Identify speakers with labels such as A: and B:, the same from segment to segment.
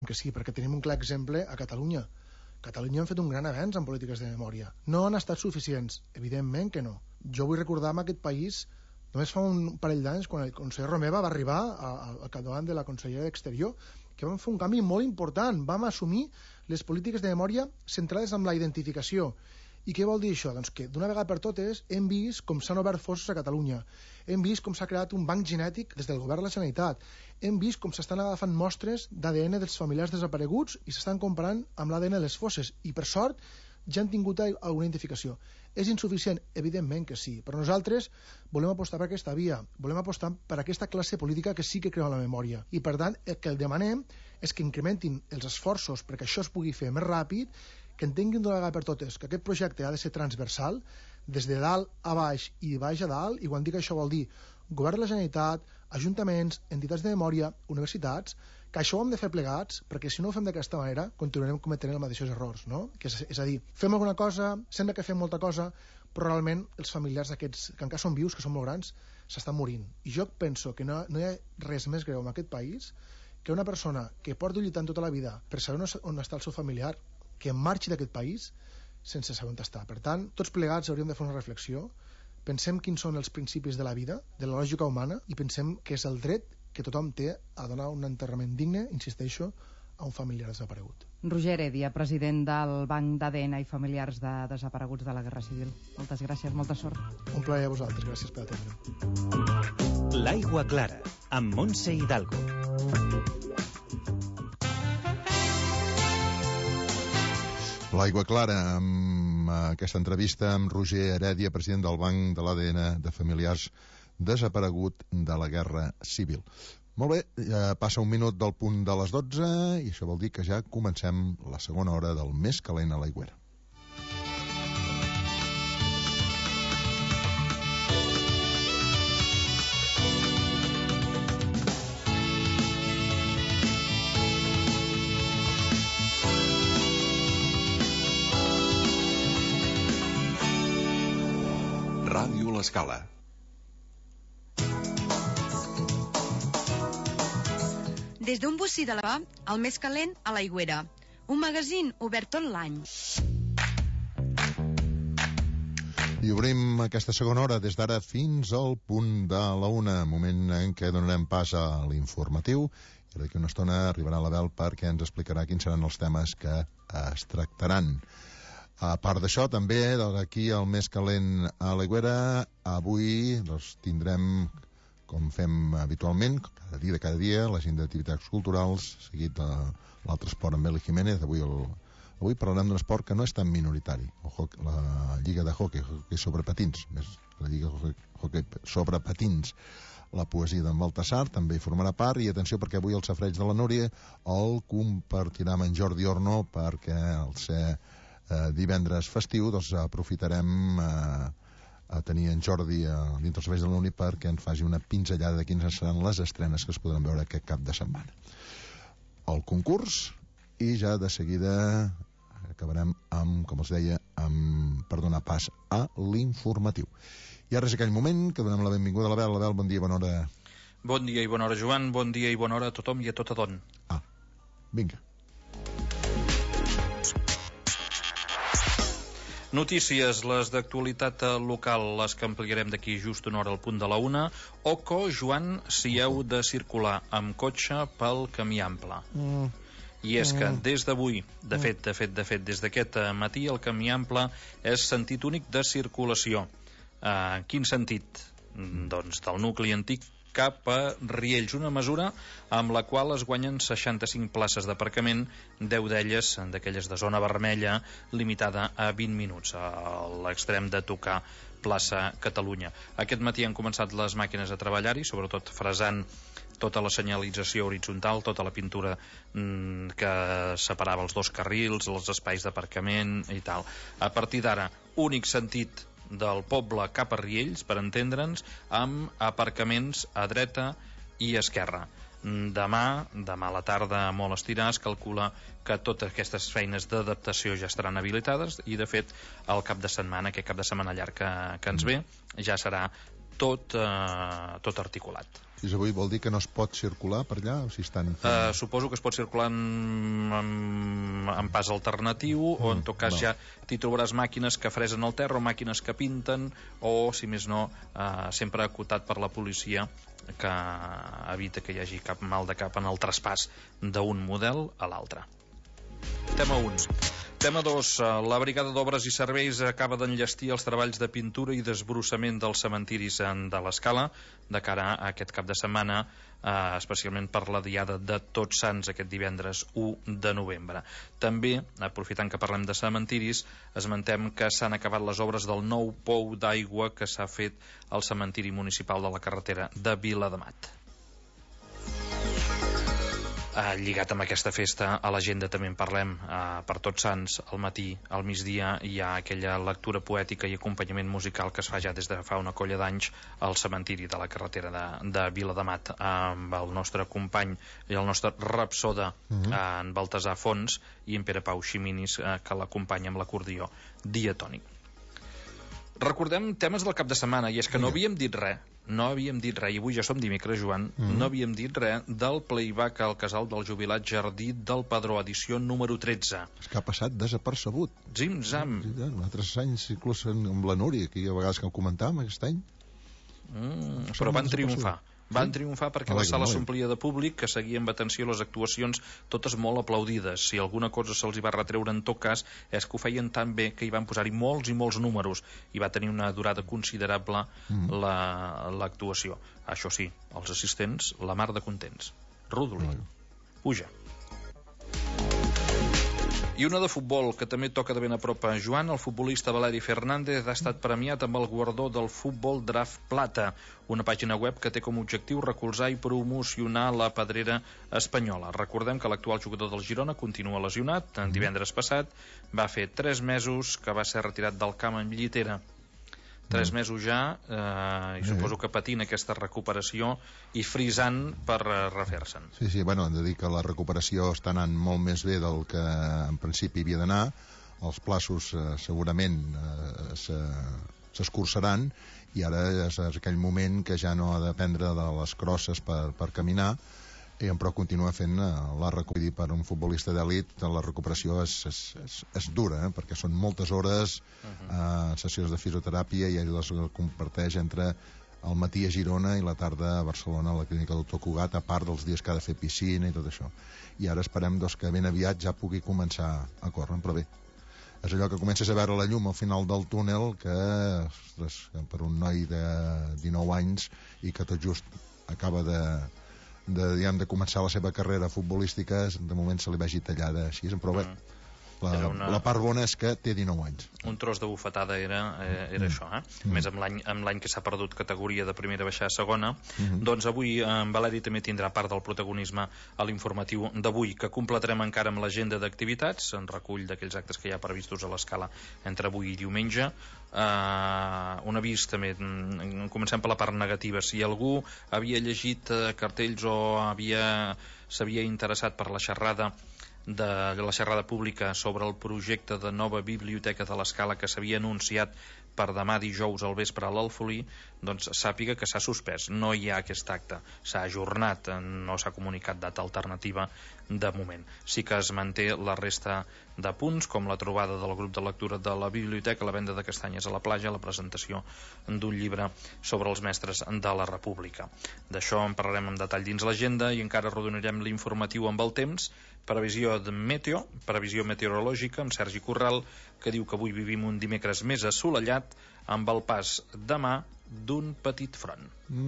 A: que sí, perquè tenim un clar exemple a Catalunya. A Catalunya han fet un gran avenç en polítiques de memòria. No han estat suficients, evidentment que no. Jo vull recordar en aquest país, només fa un parell d'anys, quan el conseller Romeva va arribar al capdavant de la Conselleria d'Exterior, que vam fer un canvi molt important. Vam assumir les polítiques de memòria centrades en la identificació. I què vol dir això? Doncs que d'una vegada per totes hem vist com s'han obert fossos a Catalunya, hem vist com s'ha creat un banc genètic des del govern de la Generalitat, hem vist com s'estan agafant mostres d'ADN dels familiars desapareguts i s'estan comparant amb l'ADN de les fosses, i per sort ja han tingut alguna identificació. És insuficient? Evidentment que sí, però nosaltres volem apostar per aquesta via, volem apostar per aquesta classe política que sí que creu en la memòria, i per tant el que el demanem és que incrementin els esforços perquè això es pugui fer més ràpid, que entenguin d'una vegada per totes que aquest projecte ha de ser transversal, des de dalt a baix i de baix a dalt, i quan dic això vol dir govern de la Generalitat, ajuntaments, entitats de memòria, universitats, que això ho hem de fer plegats, perquè si no ho fem d'aquesta manera continuarem cometent els mateixos errors, no? És a dir, fem alguna cosa, sembla que fem molta cosa, però realment els familiars d'aquests, que encara són vius, que són molt grans, s'estan morint. I jo penso que no hi ha res més greu en aquest país que una persona que porta lluitant tota la vida per saber on està el seu familiar, que marxi d'aquest país sense saber on està. Per tant, tots plegats hauríem de fer una reflexió, pensem quins són els principis de la vida, de la lògica humana, i pensem que és el dret que tothom té a donar un enterrament digne, insisteixo, a un familiar desaparegut.
B: Roger Heredia, president del Banc d'ADN i Familiars de Desapareguts de la Guerra Civil. Moltes gràcies, molta sort.
A: Un plaer a vosaltres, gràcies per atendre.
C: L'Aigua Clara, amb Montse Hidalgo.
D: L'Aigua Clara, amb aquesta entrevista amb Roger Heredia, president del Banc de l'ADN de Familiars Desaparegut de la Guerra Civil. Molt bé, ja passa un minut del punt de les 12 i això vol dir que ja comencem la segona hora del Més Calent a l'Aigüera.
E: Ràdio L'Escala.
F: Des d'un bocí de la al Més Calent a l'Aigüera, un magazín obert tot l'any.
D: I obrim aquesta segona hora des d'ara fins al punt de la 1, moment en què donarem pas a l'informatiu, i d'aquí una estona arribarà l'Abel perquè ens explicarà quins seran els temes que es tractaran. A part d'això, també, d'aquí al Més Calent a l'Aigüera, avui tindrem, com fem habitualment, cada dia, l'agenda d'activitats culturals, seguit de l'altre esport amb Eli Jiménez. Avui parlarem d'un esport que no és tan minoritari, la lliga de hoquei sobre patins, la lliga de hoquei sobre patins. La poesia d'en Baltasar també hi formarà part, i atenció perquè avui el safareig de la Núria el compartirà amb en Jordi Orno, perquè al ser divendres festiu doncs aprofitarem a tenir en Jordi dintre els serveis de la Núria perquè ens faci una pinzellada de quines seran les estrenes que es podran veure aquest cap de setmana. El concurs, i ja de seguida acabarem amb, com els deia, per donar pas a l'informatiu. I ara és aquell moment que donem la benvinguda a l'Abel. Abel, bon dia, bona hora.
G: Bon dia i bona hora, Joan. Bon dia i bona hora a tothom i a tota don.
D: Vinga.
G: Notícies, les d'actualitat local, les que ampliarem d'aquí just una hora al punt de la 1. Oco, Joan, si heu de circular amb cotxe pel camí ample. I és que des d'avui, de fet, des d'aquest matí, el camí ample és sentit únic de circulació. En quin sentit? Doncs del nucli antic cap a Riells, una mesura amb la qual es guanyen 65 places d'aparcament, 10 d'elles, d'aquelles de zona vermella, limitada a 20 minuts, a l'extrem de tocar plaça Catalunya. Aquest matí han començat les màquines a treballar-hi, sobretot fresant tota la senyalització horitzontal, tota la pintura que separava els dos carrils, els espais d'aparcament i tal. A partir d'ara, únic sentit del poble cap a Riells, per entendre'ns, amb aparcaments a dreta i esquerra. Demà a la tarda, molt estirar, es calcula que totes aquestes feines d'adaptació ja estaran habilitades, i de fet el cap de setmana, aquest cap de setmana llarg que ens ve, ja serà tot articulat.
D: Fins avui vol dir que no es pot circular per allà? O si estan...
G: Suposo que es pot circular en pas alternatiu, o en tot cas ja t'hi trobaràs màquines que fresen el terra o màquines que pinten, o, si més no, sempre acotat per la policia, que evita que hi hagi cap mal de cap en el traspàs d'un model a l'altre. Tema 1. Tema 2. La Brigada d'Obres i Serveis acaba d'enllestir els treballs de pintura i desbrossament dels cementiris de l'Escala de cara a aquest cap de setmana, especialment per la diada de Tots Sants aquest divendres 1 de novembre. També, aprofitant que parlem de cementiris, esmentem que s'han acabat les obres del nou pou d'aigua que s'ha fet al cementiri municipal de la carretera de Viladamat. Lligat amb aquesta festa, a l'agenda també en parlem. Per Tots Sants, al matí, al migdia, hi ha aquella lectura poètica i acompanyament musical que es fa ja des de fa una colla d'anys al cementiri de la carretera de Viladamat, amb el nostre company i el nostre rapsoda, en Baltasar Fons, i en Pere Pau Ximinis, que l'acompanya amb l'acordió diatònic. Recordem temes del cap de setmana, i és que no havíem dit res, i avui ja som dimecres, Joan, no havíem dit res del playback al casal del jubilat Jardí del Padró, edició número 13. És
D: que ha passat desapercebut.
G: Zim-zam.
D: Altres anys, inclús amb la Núria, que a vegades que ho comentàvem aquest any.
G: Però van triomfar. Van triomfar perquè la sala s'omplia de públic, que seguia amb atenció les actuacions, totes molt aplaudides. Si alguna cosa se'ls hi va retreure en tot cas és que ho feien tan bé que hi van posar-hi molts i molts números i va tenir una durada considerable l'actuació. Això sí, els assistents, la mar de contents. Rodolí, puja. I una de futbol, que també toca de ben a prop a Joan. El futbolista Valeri Fernández ha estat premiat amb el guardó del Futbol Draft Plata, una pàgina web que té com a objectiu recolzar i promocionar la pedrera espanyola. Recordem que l'actual jugador del Girona continua lesionat. En divendres passat va fer 3 mesos que va ser retirat del camp amb llitera. 3 mesos ja, i suposo que patint aquesta recuperació i frisant per refer-se'n.
D: Sí, bueno, hem de dir que la recuperació està anant molt més bé del que en principi havia d'anar. Els plaços segurament s'escurçaran i ara és aquell moment que ja no ha de prendre de les crosses per caminar, però continua fent la recuperació. Per un futbolista d'elit la recuperació és dura, perquè són moltes hores, sessions de fisioteràpia, i ell les comparteix entre el matí a Girona i la tarda a Barcelona, a la clínica Doctor Cugat, a part dels dies que ha de fer piscina i tot això. I ara esperem que ben aviat ja pugui començar a córrer, però bé, és allò que comences a veure la llum al final del túnel, que per un noi de 19 anys i que tot just acaba de començar la seva carrera futbolística, de moment se li vegi tallada així, però bé, la part bona és que té 19 anys.
G: Un tros de bufetada era això, més amb l'any que s'ha perdut categoria de primera baixar a segona. Doncs avui en Valeri també tindrà part del protagonisme a l'informatiu d'avui, que completarem encara amb l'agenda d'activitats, en recull d'aquells actes que hi ha previstos a l'Escala entre avui i diumenge. Un avís també, comencem per la part negativa. Si algú havia llegit cartells o s'havia interessat per la xerrada pública sobre el projecte de nova biblioteca de l'Escala que s'havia anunciat per demà dijous al vespre a l'Alfolí, doncs sàpiga que s'ha suspès, no hi ha aquest acte, s'ha ajornat, no s'ha comunicat data alternativa de moment. Sí que es manté la resta de punts, com la trobada del grup de lectura de la biblioteca, la venda de castanyes a la platja, la presentació d'un llibre sobre els mestres de la República. D'això en parlarem en detall dins l'agenda i encara rodonarem l'informatiu amb el temps. Previsió meteorològica amb Sergi Corral, que diu que avui vivim un dimecres més assolellat amb el pas demà d'un petit front.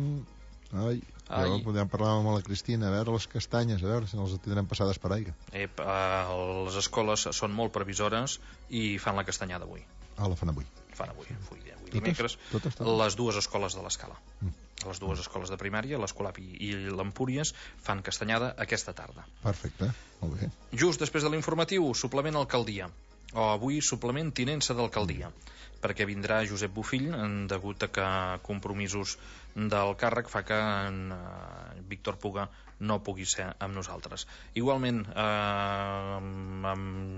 D: Podem parlar amb la Cristina, a veure les castanyes, a veure si les tindrem passades per aigua.
G: Les escoles són molt previsores i fan la castanyada avui.
D: La fan avui.
G: Dimecres, les dues escoles de l'Escala. Les dues escoles de primària, l'Escolapi i l'Empúries, fan castanyada aquesta tarda.
D: Perfecte, molt bé.
G: Just després de l'informatiu, suplement alcaldia. O avui suplement tinença d'alcaldia, perquè vindrà Josep Bofill, degut a que compromisos del càrrec fa que en Víctor Puga no pugui ser amb nosaltres. Igualment, amb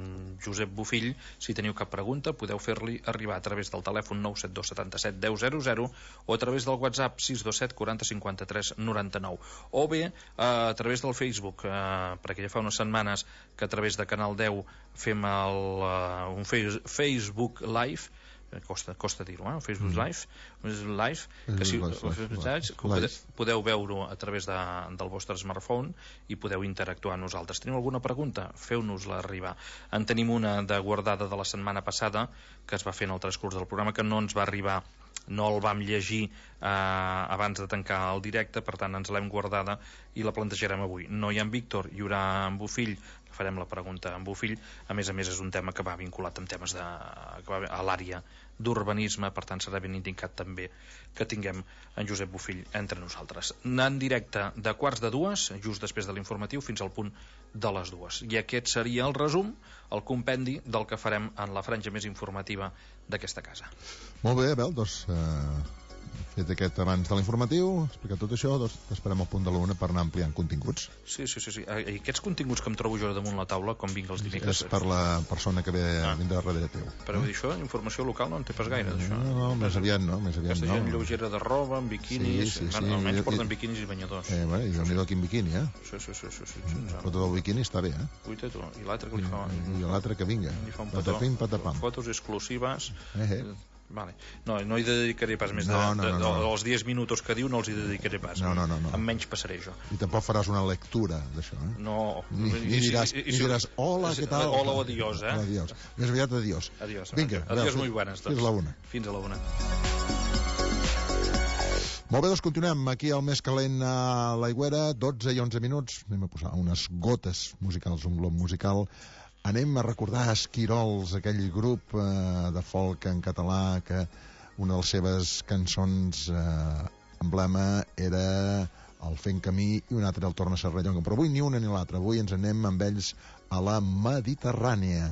G: Josep Bofill. Si teniu cap pregunta, podeu fer-li arribar a través del telèfon 972 77 10 00 o a través del WhatsApp 627 40 53 99, o bé a través del Facebook, perquè ja fa unes setmanes que a través de Canal 10 fem un Facebook Live, costa dir-ho, Facebook Live, que si podeu veure a través del vostre smartphone i podeu interactuar amb nosaltres. Teniu alguna pregunta? Feu-nos-la arribar. En tenim una de guardada de la setmana passada que es va fer en el transcurs del programa, que no ens va arribar, no el vam llegir abans de tancar el directe, per tant ens l'hem guardada i la plantejarem avui. No hi ha en Víctor, hi haurà en Bofill, farem la pregunta en Bofill. A més és un tema que va vinculat amb temes a l'àrea d'urbanisme, per tant serà ben indicat també que tinguem en Josep Bofill entre nosaltres. En directe de 1:45, just després de l'informatiu, fins al punt de les 2. I aquest seria el resum, el compendi del que farem en la franja més informativa d'aquesta casa.
D: Molt bé, Abel, doncs fet aquest abans de l'informatiu, explicat tot això, doncs t'esperem al punt de l'1 per anar ampliant continguts.
G: Sí. I aquests continguts que em trobo jo damunt la taula, com vinc els dimecres...
D: És per la persona que vindrà darrere teu.
G: Però vull dir, això, informació local no en té pas gaire, d'això.
D: No, més aviat no.
G: Aquesta gent lleugera de roba, amb biquinis... Sí. Almenys porten biquinis i banyadors.
D: Bueno, i déu-n'hi-do quin biquini,
G: Sí.
D: Foto del biquini està bé,
G: Uita tu, i l'altre que li fa...
D: I l'altre que vinga.
G: Li fa un petó.
D: Patapim, patapam.
G: Fotos exclusives... Vale. No hi dedicaré pas més els 10 minuts que diu, no els hi dedicaré pas.
D: No.
G: Amb menys passaré jo.
D: I tampoc faràs una lectura d'això,
G: No.
D: Ni diràs, hola, què tal?
G: Hola o adiós,
D: Adiós. Més aviat adiós. Vinga,
G: adiós muy buenas.
D: Fins a la 1.
G: Fins a la 1.
D: Molt bé, doncs continuem aquí al Més Calent a l'Aigüera, 12 i 11 minuts. Anem a posar unes gotes musicals, un glob musical. Anem a recordar Esquirols, aquell grup de folk en català que una de les seves cançons emblema era el Fent Camí i un altre el Torna a Serrallonga. Però avui ni una ni l'altra, avui ens anem amb ells a la Mediterrània.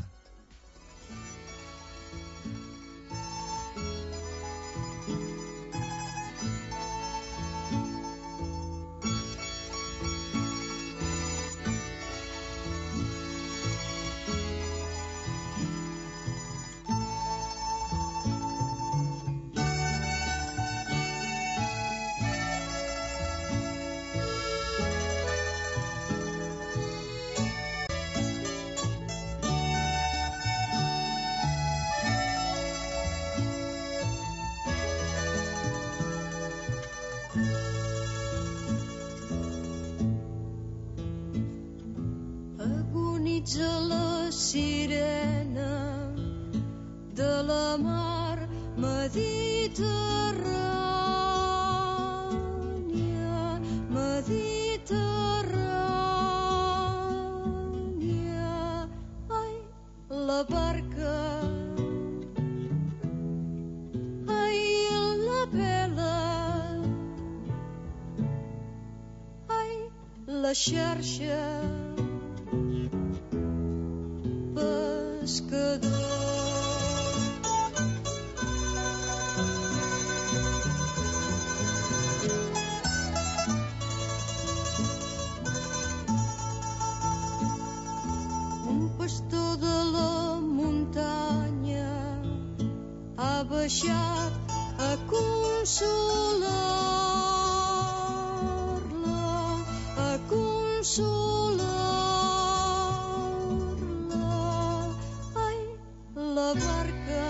H: La xarxa pescador. Un pastor de la muntanya ha baixat a consolar-la, ai, la barca,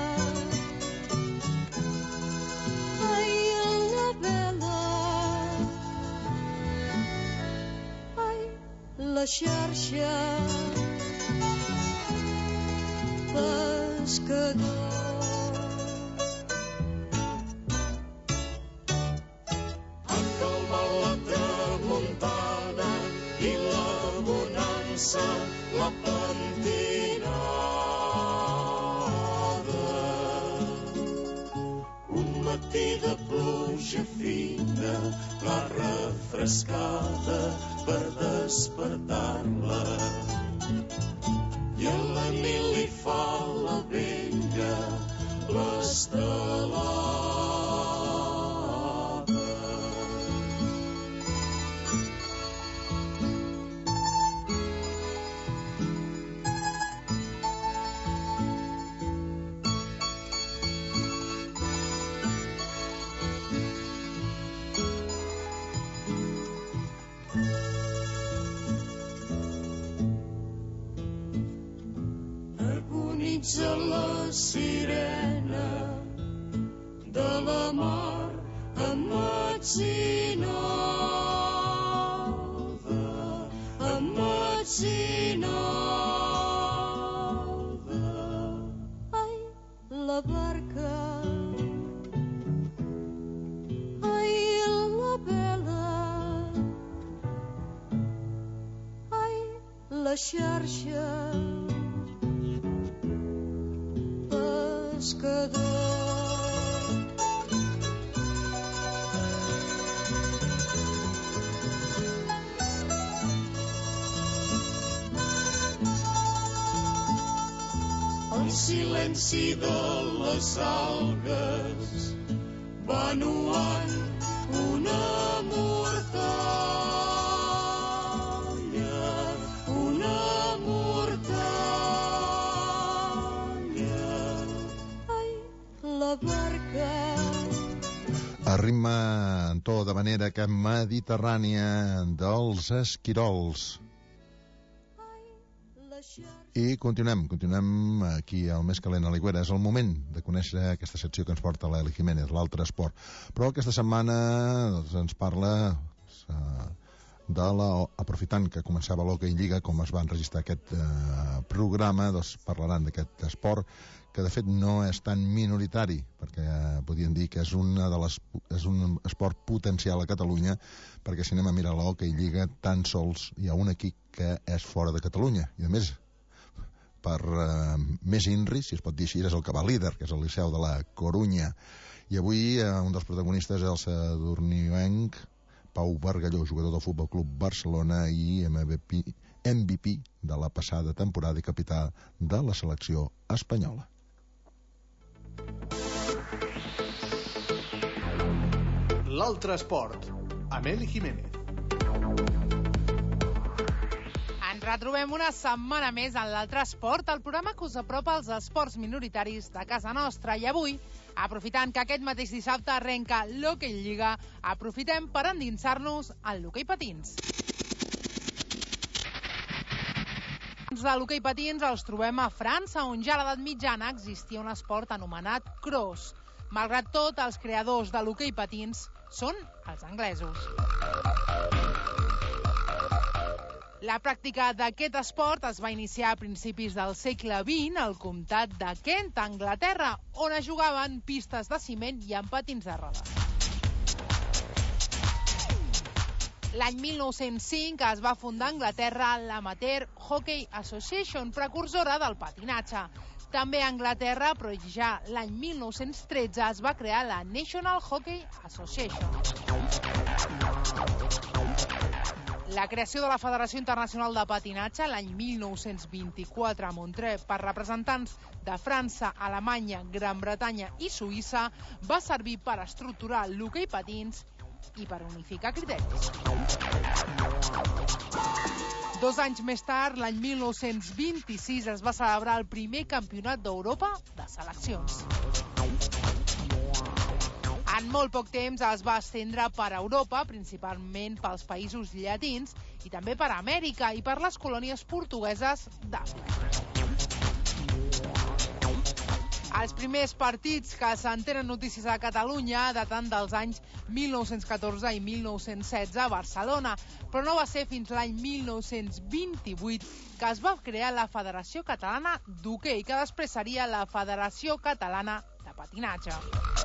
H: ai, la vela, ai, la xarxa pescador.
I: La pentinada, un matí de pluja fina, la refrescada per despertar-la, i a la nit li fa la vella l'estelada. desitja la sirena de la mar emmetzinada.
H: Ai, la barca, ai, la vela, ai, la xarxa, pescador.
I: El silenci de les algues va nuant una mortalla, una mortalla.
H: Ai, la barca,
D: A ritme en to de manera que mediterrània dels esquirols. I continuem aquí al Més Calent a l'Aigüera. És el moment de conèixer aquesta secció que ens porta l'Eli Jiménez, l'altre esport. Però aquesta setmana ens parla aprofitant que començava l'Hockey Lliga, com es va enregistrar aquest programa, doncs parlaran d'aquest esport que de fet no és tan minoritari, perquè podríem dir que és un esport potencial a Catalunya, perquè si anem a mirar l'Hockey Lliga tan sols hi ha un equip que és fora de Catalunya, i a més per més INRI, si es pot dir així, és el que va líder, que és el Liceu de la Corunya. I avui un dels protagonistes és el sadurnienc Pau Bargalló, jugador del Futbol Club Barcelona i MVP de la passada temporada i capità de la selecció espanyola.
J: L'altre esport, amb Eli Jiménez.
K: Ens retrobem una setmana més en l'altre esport, el programa que us apropa als esports minoritaris de casa nostra. I avui, aprofitant que aquest mateix dissabte arrenca l'Hockey Lliga, aprofitem per endinsar-nos en l'hoquei patins. De l'hoquei patins els trobem a França, on ja a l'edat mitjana existia un esport anomenat cross. Malgrat tot, els creadors de l'hoquei patins són els anglesos. La pràctica d'aquest esport es va iniciar a principis del segle XX al comtat de Kent, a Anglaterra, on es jugaven pistes de ciment i amb patins de rodes. L'any 1905 es va fundar a Anglaterra l'Amateur Hockey Association, precursora del patinatge. També a Anglaterra, però ja l'any 1913 es va crear la National Hockey Association. La creació de la Federació Internacional de Patinatge l'any 1924 a Montreux per representants de França, Alemanya, Gran Bretanya i Suïssa va servir per estructurar l'hoquei patins i per unificar criteris. 2 anys més tard, l'any 1926, es va celebrar el primer campionat d'Europa de seleccions. En molt poc temps es va estendre per Europa, principalment pels països llatins, i també per Amèrica i per les colònies portugueses d'Àfrica. Els primers partits que se'n tenen notícies a Catalunya daten dels anys 1914 i 1916 a Barcelona, però no va ser fins l'any 1928 que es va crear la Federació Catalana d'Hoquei, que després seria la Federació Catalana de Patinatge.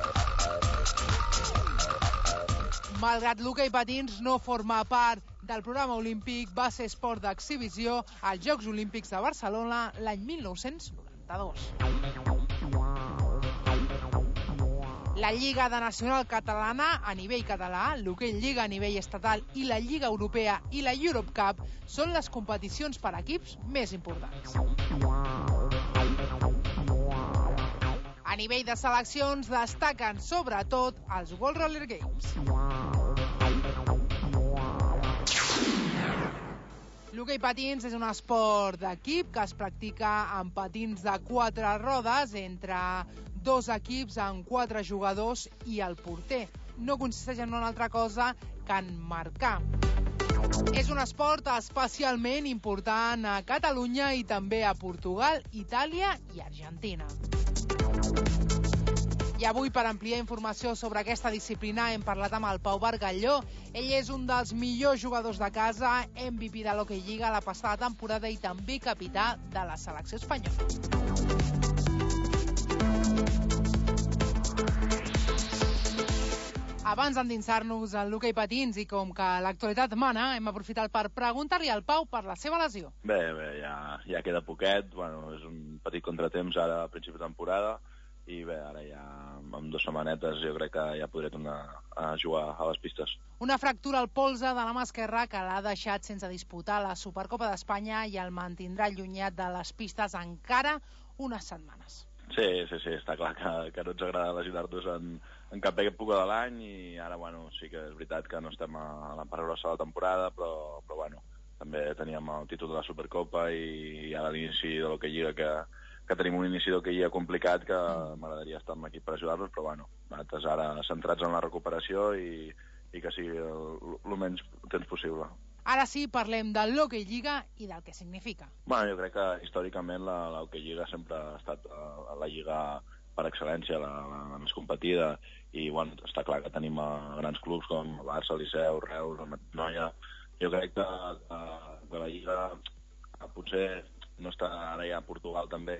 K: Malgrat l'hoquei patins no forma part del programa olímpic, va ser esport d'exhibició als Jocs Olímpics de Barcelona l'any 1992. La Lliga de Nacional Catalana a nivell català, l'Hoquei Lliga a nivell estatal i la Lliga Europea i la Europe Cup són les competicions per equips més importants. A nivell de seleccions destaquen sobretot els World Roller Games. L'hoquei patins és un esport d'equip que es practica amb patins de 4 rodes entre 2 equips amb 4 jugadors i el porter. No consisteix en una altra cosa que en marcar. És un esport especialment important a Catalunya i també a Portugal, Itàlia i Argentina. I avui, per ampliar informació sobre aquesta disciplina, hem parlat amb el Pau Bargalló. Ell és un dels millors jugadors de casa, MVP de l'Hockey Lliga la passada temporada i també capità de la selecció espanyola. Abans d'endinsar-nos en l'hoquei patins i com que l'actualitat mana, hem aprofitat per preguntar-li al Pau per la seva lesió.
L: Bé, ja queda poquet. Bueno, és un petit contratemps ara a principi de temporada i bé, ara ja amb 2 setmanetes jo crec que ja podré tornar a jugar a les pistes.
K: Una fractura al polze de la mà esquerra que l'ha deixat sense disputar la Supercopa d'Espanya i el mantindrà allunyat de les pistes encara unes setmanes.
L: Sí, està clar que no ens agrada lesionar-nos en cap època de l'any i ara, bueno, sí que és veritat que no estem a la part grossa de la temporada, però bueno, també teníem el títol de la Supercopa i ara l'inici de l'Hockey Lliga que tenim un inici d'Hockey Lliga complicat que m'agradaria estar amb l'equip per ajudar-los, però bueno, nosaltres ara centrats en la recuperació i que sigui el menys temps possible.
K: Ara sí, parlem de l'Hockey Lliga i del que significa.
L: Bueno, jo crec que històricament l'Hockey Lliga sempre ha estat la lliga per excel·lència, la més competida, i bueno, està clar que tenim grans clubs com Barça, Liceu, Reus, Noia. Jo crec que la lliga potser no està ara ja a Portugal també,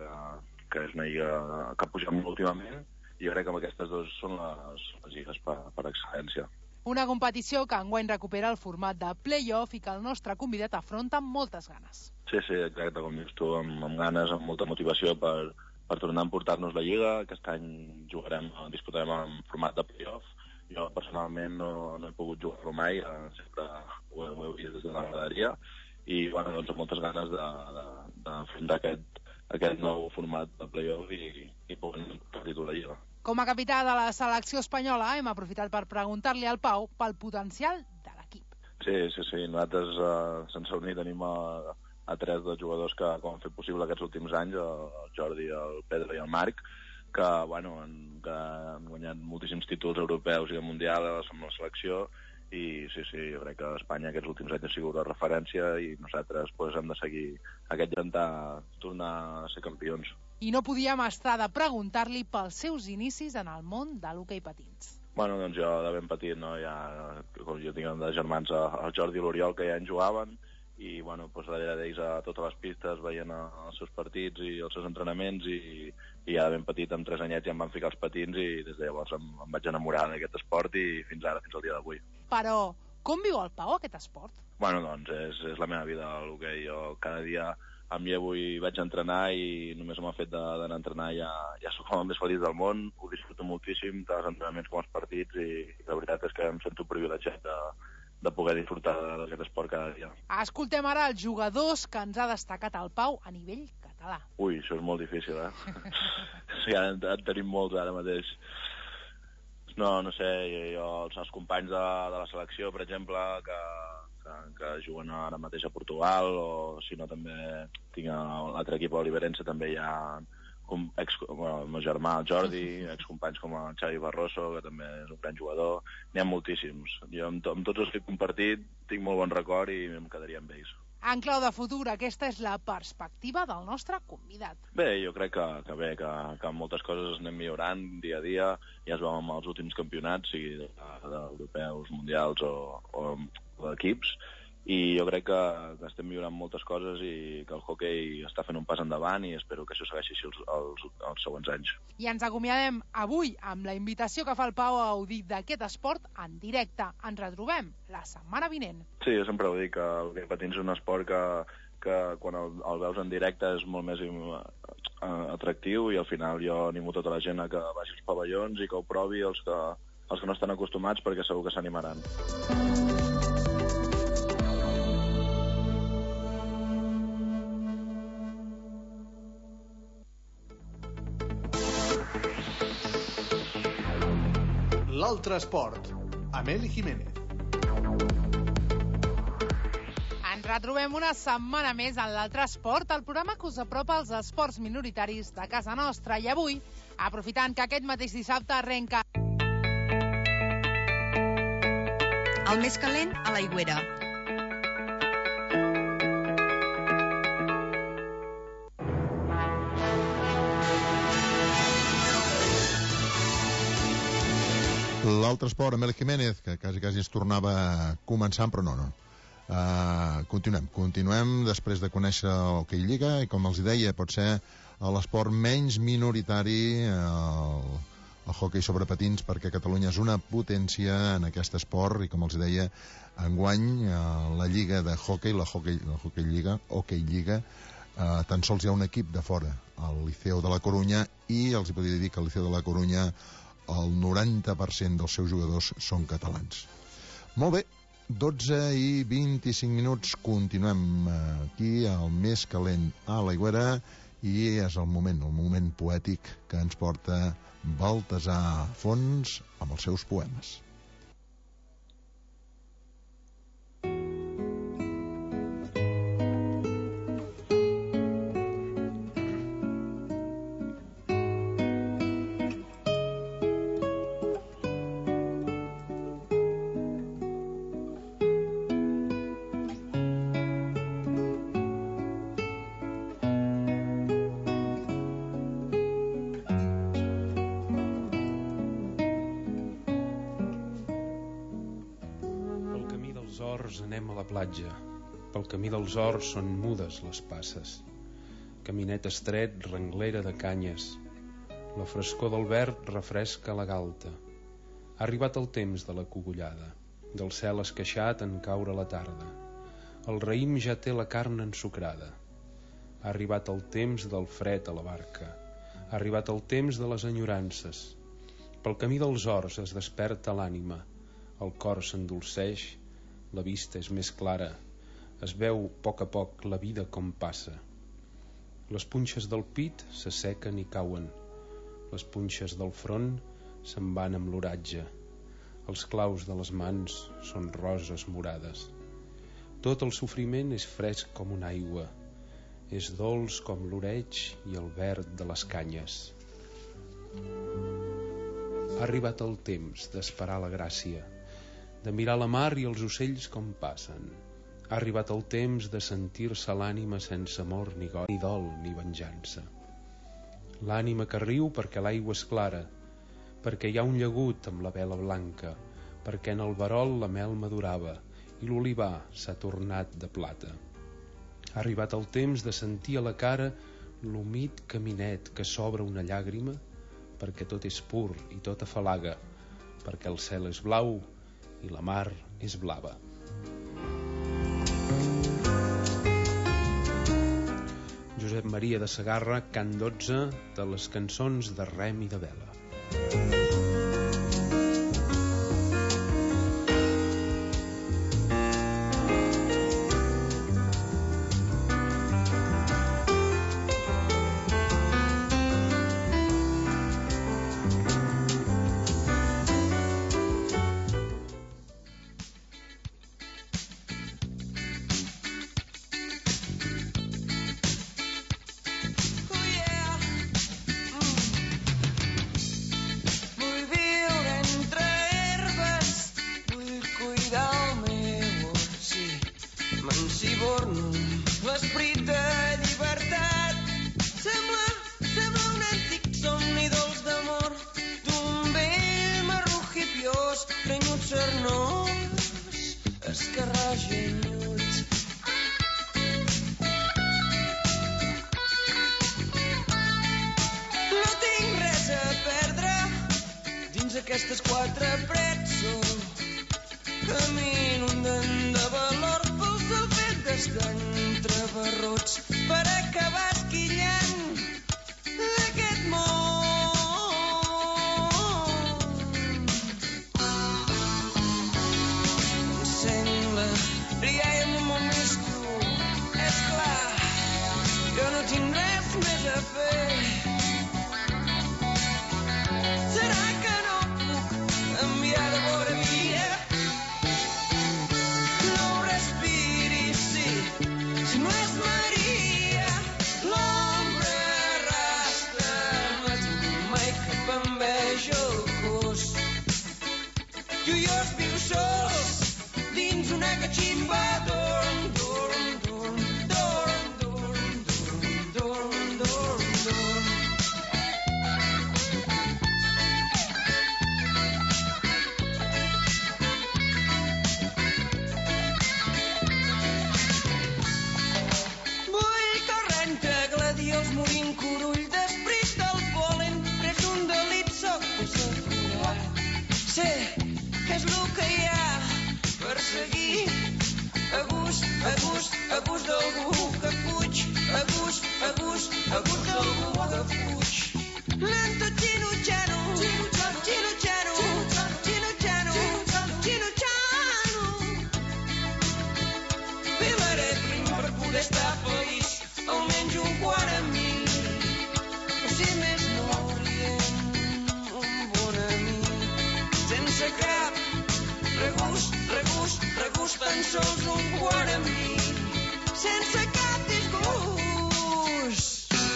L: que és una lliga que puja molt últimament, i jo crec que aquestes dues són les lligues per excel·lència.
K: Una competició que enguany recupera el format de play-off i que el nostre convidat afronta amb moltes ganes.
L: Sí, exacte, com dius tu, amb ganes, amb molta motivació per tornar a emportar-nos la Lliga. Aquest any disputarem en format de play-off. Jo personalment no he pogut jugar-lo mai, sempre ho he vist des de la graderia, i bueno, doncs amb moltes ganes d'afrontar aquest nou format de play-off i poder emportar la Lliga.
K: Com a capità de la selecció espanyola, hem aprofitat per preguntar-li al Pau pel potencial de l'equip.
L: Sí. Nosaltres, sense unir, tenim a 3 dels jugadors que han fet possible aquests últims anys, el Jordi, el Pedro i el Marc, que han guanyat moltíssims títols europeus i mundials amb la selecció, i sí, jo crec que Espanya aquests últims anys ha sigut la referència i nosaltres hem de seguir aquest intentar tornar a ser campions.
K: I no podíem estar de preguntar-li pels seus inicis en el món de l'hoquei patins.
L: Bueno, doncs jo de ben petit, no? Jo tinc de germans el Jordi i l'Oriol que ja en jugaven i bueno, darrere d'ells a totes les pistes veient els seus partits i els seus entrenaments i ja de ben petit, amb 3 anyets, ja em van ficar els patins i des de llavors em vaig enamorar d'aquest esport i fins al dia d'avui.
K: Però com viu el Pau aquest esport?
L: Bueno, doncs és la meva vida, l'hoquei. Jo cada dia em llevo i vaig a entrenar i només amb el fet d'anar a entrenar ja soc el més feliç del món, ho disfruto moltíssim, tant els entrenaments com els partits i la veritat és que em sento privilegiat de poder disfrutar d'aquest esport cada dia.
K: Escoltem ara els jugadors que ens ha destacat el Pau a nivell català.
L: Ui, això és molt difícil, Sí, en tenim molts ara mateix. No sé, els companys de la selecció, per exemple, que juguen ara mateix a Portugal, o si no també tinc l'altre equip, l'Oliverense, també hi ha el meu germà, el Jordi, excompanys com el Xavi Barroso, que també és un gran jugador. N'hi ha moltíssims. Jo amb tots els que he compartit tinc molt bon record i em quedaria amb ells.
K: En clau de futur, aquesta és la perspectiva del nostre convidat.
L: Bé, jo crec que moltes coses anem millorant dia a dia. Ja es veu amb els últims campionats, sigui d'europeus, mundials o d'equips, i jo crec que estem millorant moltes coses i que el hoquei està fent un pas endavant i espero que això segueixi així els següents anys.
K: I ens acomiadem avui amb la invitació que fa el Pau a gaudir d'aquest esport en directe. Ens retrobem la setmana vinent.
L: Sí, jo sempre ho dic, que el hoquei patins és un esport que quan el veus en directe és molt més atractiu i al final jo animo tota la gent a que vagi als pavellons i que ho provi els que no estan acostumats perquè segur que s'animaran.
J: L'altre esport, amb Eli Jiménez.
K: Ens retrobem una setmana més en l'altre esport, el programa que us apropa als esports minoritaris de casa nostra. I avui, aprofitant que aquest mateix dissabte arrenca
F: el més calent a l'Aigüera.
D: L'altre esport, Amel Jiménez, que quasi es tornava començant, però no. Continuem després de conèixer el Hockey Lliga, i com els deia, pot ser l'esport menys minoritari, el hockey sobre patins, perquè Catalunya és una potència en aquest esport, i com els deia, enguany la lliga de hockey, la Hockey Lliga, tan sols hi ha un equip de fora, el Liceu de la Corunya, i els hi podria dir que el Liceu de la Corunya el 90% dels seus jugadors són catalans. Molt bé, 12 i 25 minuts, continuem aquí al més calent a l'Aigüera, i és el moment poètic que ens porta Baltasar Fons amb els seus poemes.
M: Anem a la platja. Pel camí dels horts són mudes les passes. Caminet estret, renglera de canyes. La frescor del verd refresca la galta. Ha arribat el temps de la cogullada. Del cel esqueixat en caure la tarda. El raïm ja té la carn ensucrada. Ha arribat el temps del fred a la barca. Ha arribat el temps de les enyorances. Pel camí dels horts es desperta l'ànima. El cor s'endolceix. La vista és més clara, es veu a poc la vida com passa. Les punxes del pit s'assequen i cauen, les punxes del front se'n van amb l'oratge, els claus de les mans són roses morades. Tot el sofriment és fresc com una aigua, és dolç com l'oreig i el verd de les canyes. Ha arribat el temps d'esperar la gràcia, de mirar la mar i els ocells com passen. Ha arribat el temps de sentir-se l'ànima sense amor ni dol ni venjança. L'ànima que riu perquè l'aigua és clara, perquè hi ha un llagut amb la vela blanca, perquè en el verol la mel madurava i l'olivar s'ha tornat de plata. Ha arribat el temps de sentir a la cara l'humit caminet que s'obre una llàgrima, perquè tot és pur i tot afalaga, perquè el cel és blau i la mar és blava. Josep Maria de Segarra, cant 12 de les cançons de rem i de vela.
I: Aquestes quatre parets camino de valor pels albergues d'entrebarrots per acabar esquillant d'aquest món. Encenc la rialla amb un món més dur. És clar, jo no tinc res més a fer. Serà que canviar de vora via. No ho respiris, si no és Maria, l'ombra arrastra, no tinc mai cap enveja al cos. Tu i jo es viu sols dins una catximba dorm, dorm, dorm, dorm, dorm, dorm, dorm, dorm, dorm. a gust d'algú que fuig, a gust d'algú que fuig. Lento cinucciano, cinucciano, cinucciano, cinucciano. Viuré prim per poder estar feliç, almenys un quart a mi. O si més no rient, un bon amic, sense cap regust, tan sols un quart a mi, sense cap disgust.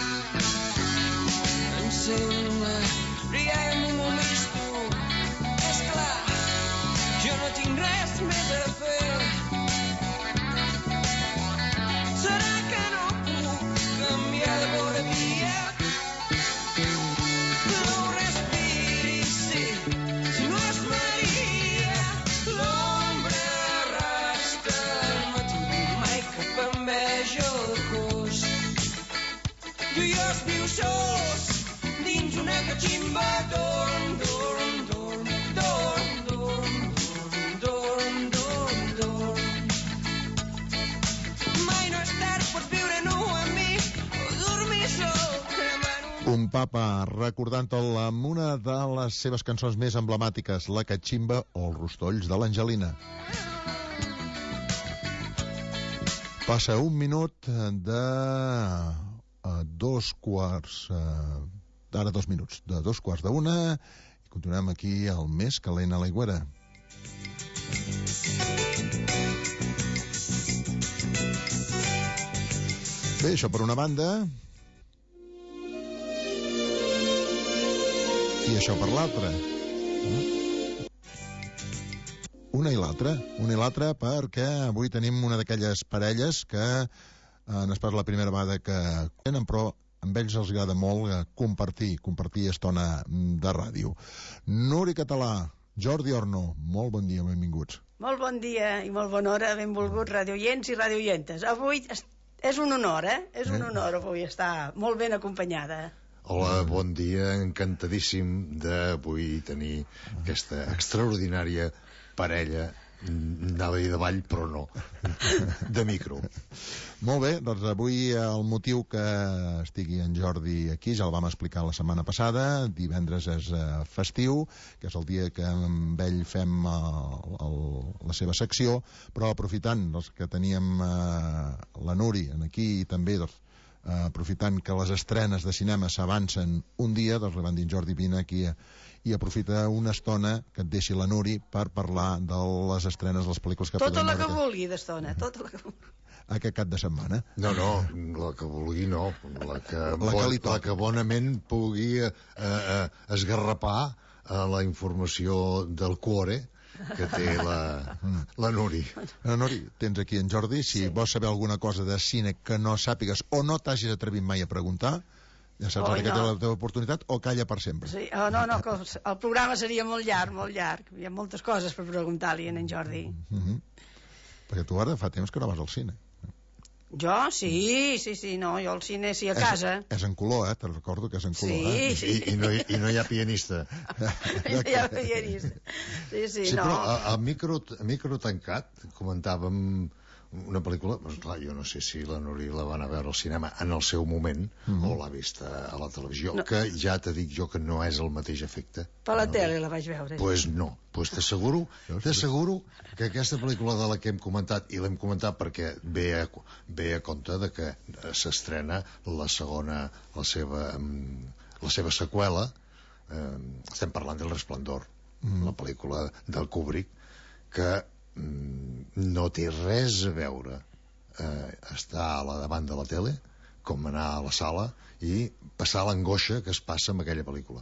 I: Encén la rialla amb un listo, és clar, jo no tinc res més a fer. Serà que no puc canviar de vora via? No respiris, sí, si no és Maria, l'ombra arrastra el matí, mai cap enveja el cos. Tu i jo es viu sols, dins una catximba, dorm, dorm, dorm, dorm, dorm, dorm, dorm, dorm. Mai no és tard, pots viure nu amb mi o dormir sol cremant
D: Un papa recordant-el amb una de les seves cançons més emblemàtiques, la Catximba o els rostolls de l'Angelina. Passa un minut de dos quarts... Ara 2 minuts, de 2:15, i continuem aquí al més calent a l'Aigüera. Bé, això per una banda, i això per l'altra. Una i l'altra, perquè avui tenim una d'aquelles parelles que no és pas la primera vegada que tenen, però amb ells els agrada molt compartir estona de ràdio. Núria Català, Jordi Orno, molt bon dia, benvinguts.
N: Molt bon dia i molt bona hora, benvolguts radioients i radioientes. Avui és un honor, És un honor avui estar molt ben acompanyada.
O: Hola, bon dia, encantadíssim d'avui tenir aquesta extraordinària parella, anava a dir de ball, però no, de micro.
D: Molt bé, doncs avui el motiu que estigui en Jordi aquí ja el vam explicar la setmana passada. Divendres és festiu, que és el dia que amb ell fem la seva secció, però aprofitant que teníem la Nuri aquí i també aprofitant que les estrenes de cinema s'avancen un dia, doncs li van dir Jordi, vine aquí i aprofita una estona que et deixi la Nuri per parlar de les estrenes de les pel·lícules que
N: tota la que vulgui d'estona, tota la que vulgui.
D: Aquest cap de setmana.
O: No, la que vulgui no, la que bonament pugui esgarrapar la informació del cuore que té la Nuri.
D: Nuri, tens aquí en Jordi, si vols saber alguna cosa de cine que no sàpigues o no t'hagis atrevit mai a preguntar, ja saps que té la teva oportunitat, o calla per sempre.
N: Sí, no, que el programa seria molt llarg. Hi ha moltes coses per preguntar-li a en Jordi.
D: Perquè tu ara fa temps que no vas al cine.
N: Jo? Sí, no, jo al cine sí a casa.
D: És en color, te'n recordo que és en color.
N: Sí.
O: I no hi ha pianista.
N: No hi ha pianista. Sí, no.
O: Però al micro tancat comentàvem una pel·lícula, doncs clar, jo no sé si la Nuri la va anar a veure al cinema en el seu moment o l'ha vista a la televisió, que ja te dic jo que no és el mateix efecte.
N: Per la tele la vaig veure.
O: Pues no, t'asseguro que aquesta pel·lícula de la que hem comentat, i l'hem comentat perquè ve a compte de que s'estrena la seva seqüela, estem parlant del Resplendor, la pel·lícula del Kubrick, que no té res a veure estar a la davant de la tele com anar a la sala i passar l'angoixa que es passa amb aquella pel·lícula.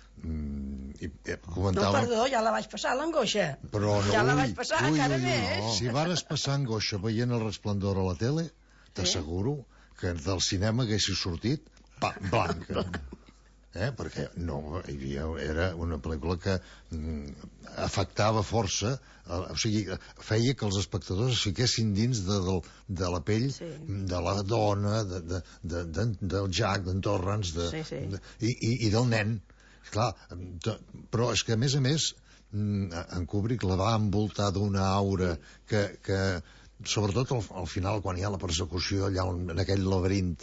N: No, perdó, ja la vaig passar l'angoixa,
O: però no,
N: ja la vaig passar encara més.
O: Si vares passar angoixa veient el Resplendor a la tele, t'asseguro que del cinema haguessis sortit blanca. Perquè no, era una pel·lícula que afectava força, o sigui, feia que els espectadors es fiquessin dins de la pell de la dona, del Jack, d'en Torrance i del nen. Clar, però és que a més en Kubrick la va envoltar d'una aura que sobretot al final, quan hi ha la persecució allà en aquell laberint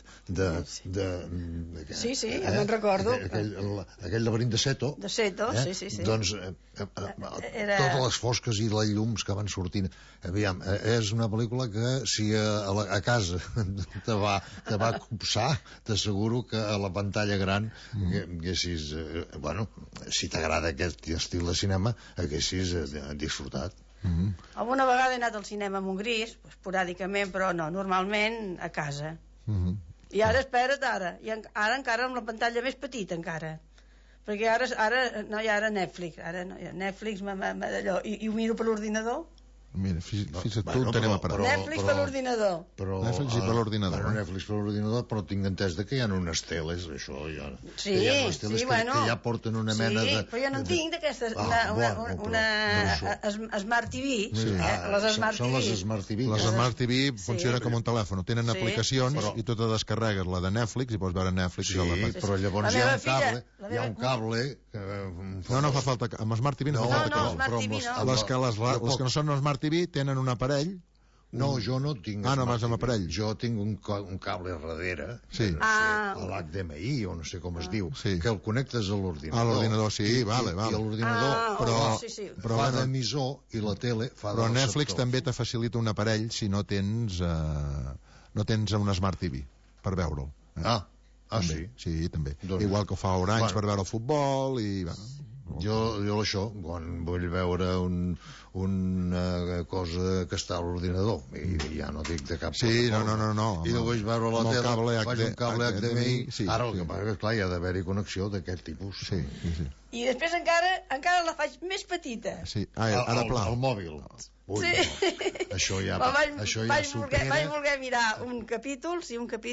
N: Sí, ja me'n recordo.
O: Aquell laberint de Seto.
N: De Seto, sí.
O: Doncs totes les fosques i les llums que van sortint. Aviam, és una pel·lícula que si a casa te va copsar, t'asseguro que a la pantalla gran haguessis, bueno, si t'agrada aquest estil de cinema, haguessis disfrutat.
N: Alguna vegada he anat al cinema amb un gris, esporàdicament, però no, normalment a casa. I ara, espera't, ara encara amb la pantalla més petita, encara. Perquè ara Netflix, Netflix d'allò, i ho miro per l'ordinador.
D: Mira, fixa't tu, tenim a parar.
N: Netflix per l'ordinador.
D: Netflix per l'ordinador.
O: Netflix per l'ordinador, però tinc entès que hi ha unes teles, això ja...
N: Sí, bueno.
O: Que ja porten una mena de...
N: Sí, però jo no en tinc d'aquestes... Una Smart TV. Les Smart TV.
O: Són les Smart TV.
D: Les Smart TV funcionen com un telèfon. Tenen aplicacions i tu te descarregues la de Netflix i pots veure Netflix.
O: Sí, però llavors hi ha un cable...
D: No fa falta... Amb Smart TV no fa falta cable. Les que no són Smart TV tenen un aparell.
O: No, jo no tinc...
D: no vas amb aparell.
O: Jo tinc un cable darrere, l'HDMI, o no sé com es diu, que el connectes a l'ordinador.
D: A l'ordinador, sí, vale.
O: I l'ordinador fa d'emissor i la tele fa de receptor.
D: Però Netflix també te facilita un aparell si no tens un Smart TV per veure'l.
O: Sí?
D: Sí, també. Igual que ho fa Orange per veure el futbol i...
O: Jo això, quan vull veure una cosa que està a l'ordinador, i ja no dic de cap
D: sí, no.
O: I no vull veure la tele, faig un cable HDMI. Ara el que passa és que, clar, hi ha d'haver-hi connexió d'aquest tipus.
D: Sí.
N: I després encara la faig més petita.
D: Sí, ara pla.
O: El mòbil. Ui,
N: sí.
O: Això ja supera.
N: Vaig voler mirar un capítol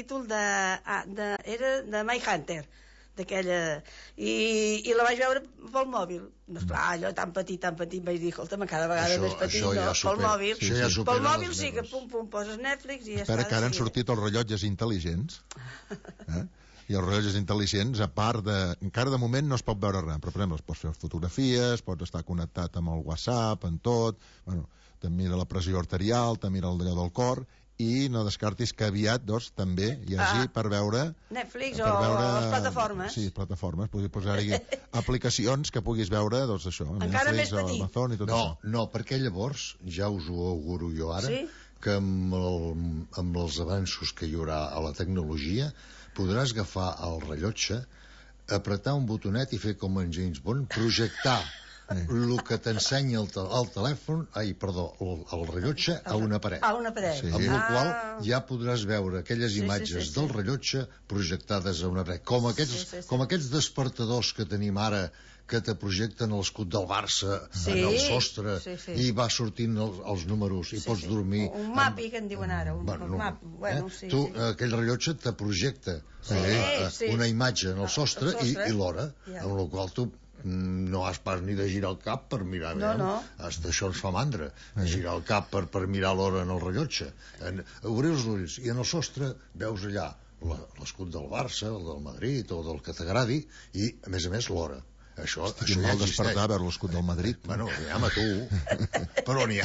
N: era de Mindhunter, d'aquella, i la vaig veure pel mòbil. No, esclar, allò tan petit, vaig dir, escolta'm, cada vegada més petit, pel mòbil. Pel mòbil sí que pum, poses Netflix i ja està.
D: Espera, que ara han sortit els rellotges intel·ligents. I els rellotges intel·ligents, a part de... Encara de moment no es pot veure res, però per exemple, pots fer fotografies, pots estar connectat amb el WhatsApp, en tot, bueno, te mira la pressió arterial, te mira el d'allò del cor, i no descartis que aviat, també hi hagi per veure...
N: Netflix o les plataformes.
D: Sí, plataformes. Podries posar-hi aplicacions que puguis veure, això.
N: Encara
D: Netflix,
N: més petit.
D: Amazon i tot això.
O: No, perquè llavors, ja us ho auguro jo ara, que amb els avanços que hi haurà a la tecnologia, podràs agafar el rellotge, apretar un botonet i fer com en James Bond, projectar el que t'ensenya el telèfon, el rellotge a una paret.
N: A una paret.
O: Amb la qual ja podràs veure aquelles imatges del rellotge projectades a una paret. Com aquests despertadors que tenim ara, que te projecten l'escut del Barça en el sostre i va sortint els números i pots dormir...
N: Un mapi, que en diuen ara.
O: Tu, aquell rellotge te projecta una imatge en el sostre i l'hora, amb la qual tu no has pas ni de girar el cap per mirar. Això ens fa mandra, girar el cap per mirar l'hora en el rellotge. Obrir els ulls i en el sostre veus allà l'escut del Barça, el del Madrid o del que t'agradi, i a més l'hora. Això
D: ja mal despertar a veure l'escut del Madrid.
O: Bueno, aviam a tu, però n'hi ha.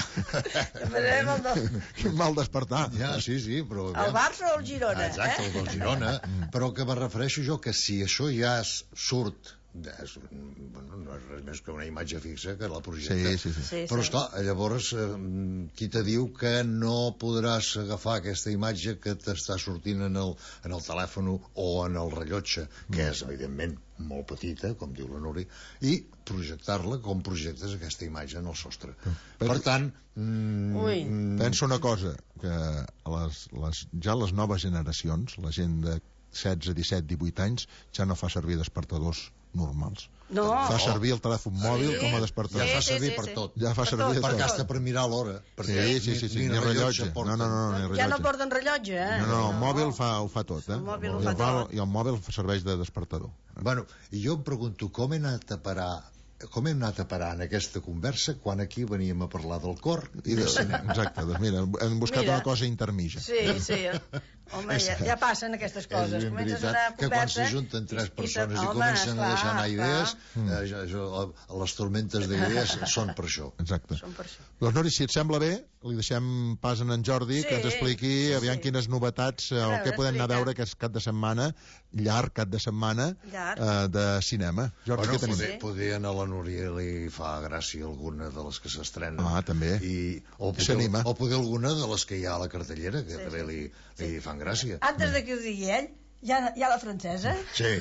D: Quin mal despertar.
O: Sí, però...
N: El Barça o el Girona?
O: Exacte, el del Girona. Però que me refereixo jo que si això ja surt, no és res més que una imatge fixa que la projecta.
D: Sí.
O: Però esclar, llavors qui te diu que no podràs agafar aquesta imatge que t'està sortint en el telèfon o en el rellotge, que és evidentment molt petita, com diu la Núria, i projectar-la com projectes aquesta imatge en el sostre. Per tant...
D: Penso una cosa, que ja les noves generacions, la gent de 16, 17, 18 anys, ja no fa servir despertadors normals. Fa servir el telèfon mòbil com a despertador.
O: Ja fa servir per tot.
D: Ja fa servir
O: per hasta per mirar l'hora.
D: Sí, ni rellotge.
N: Ja no porten rellotge,
D: No, el mòbil ho fa tot, I el mòbil serveix de despertador.
O: Bueno, i jo em pregunto com he anat a parar com hem anat a parar en aquesta conversa quan aquí veníem a parlar del cor i del cinema.
D: Exacte, doncs mira, hem buscat una cosa intermitja.
N: Sí. Home, ja passen aquestes coses.
O: És veritat que quan s'ajunten tres persones i comencen a deixar anar idees, les tormentes d'idees són per això.
D: Exacte. Doncs Nori, si et sembla bé, li deixem pas en Jordi que ens expliqui aviam quines novetats o què podem anar a veure aquest cap de setmana, llarg cap de setmana de cinema. Jordi, què tenim?
O: Poder anar a la Núria li fa gràcia alguna de les que s'estrenen.
D: També.
O: O poder alguna de les que hi ha a la cartellera, que també li fan gràcia.
N: Antes de que ho digui ell, hi ha la francesa?
O: Sí.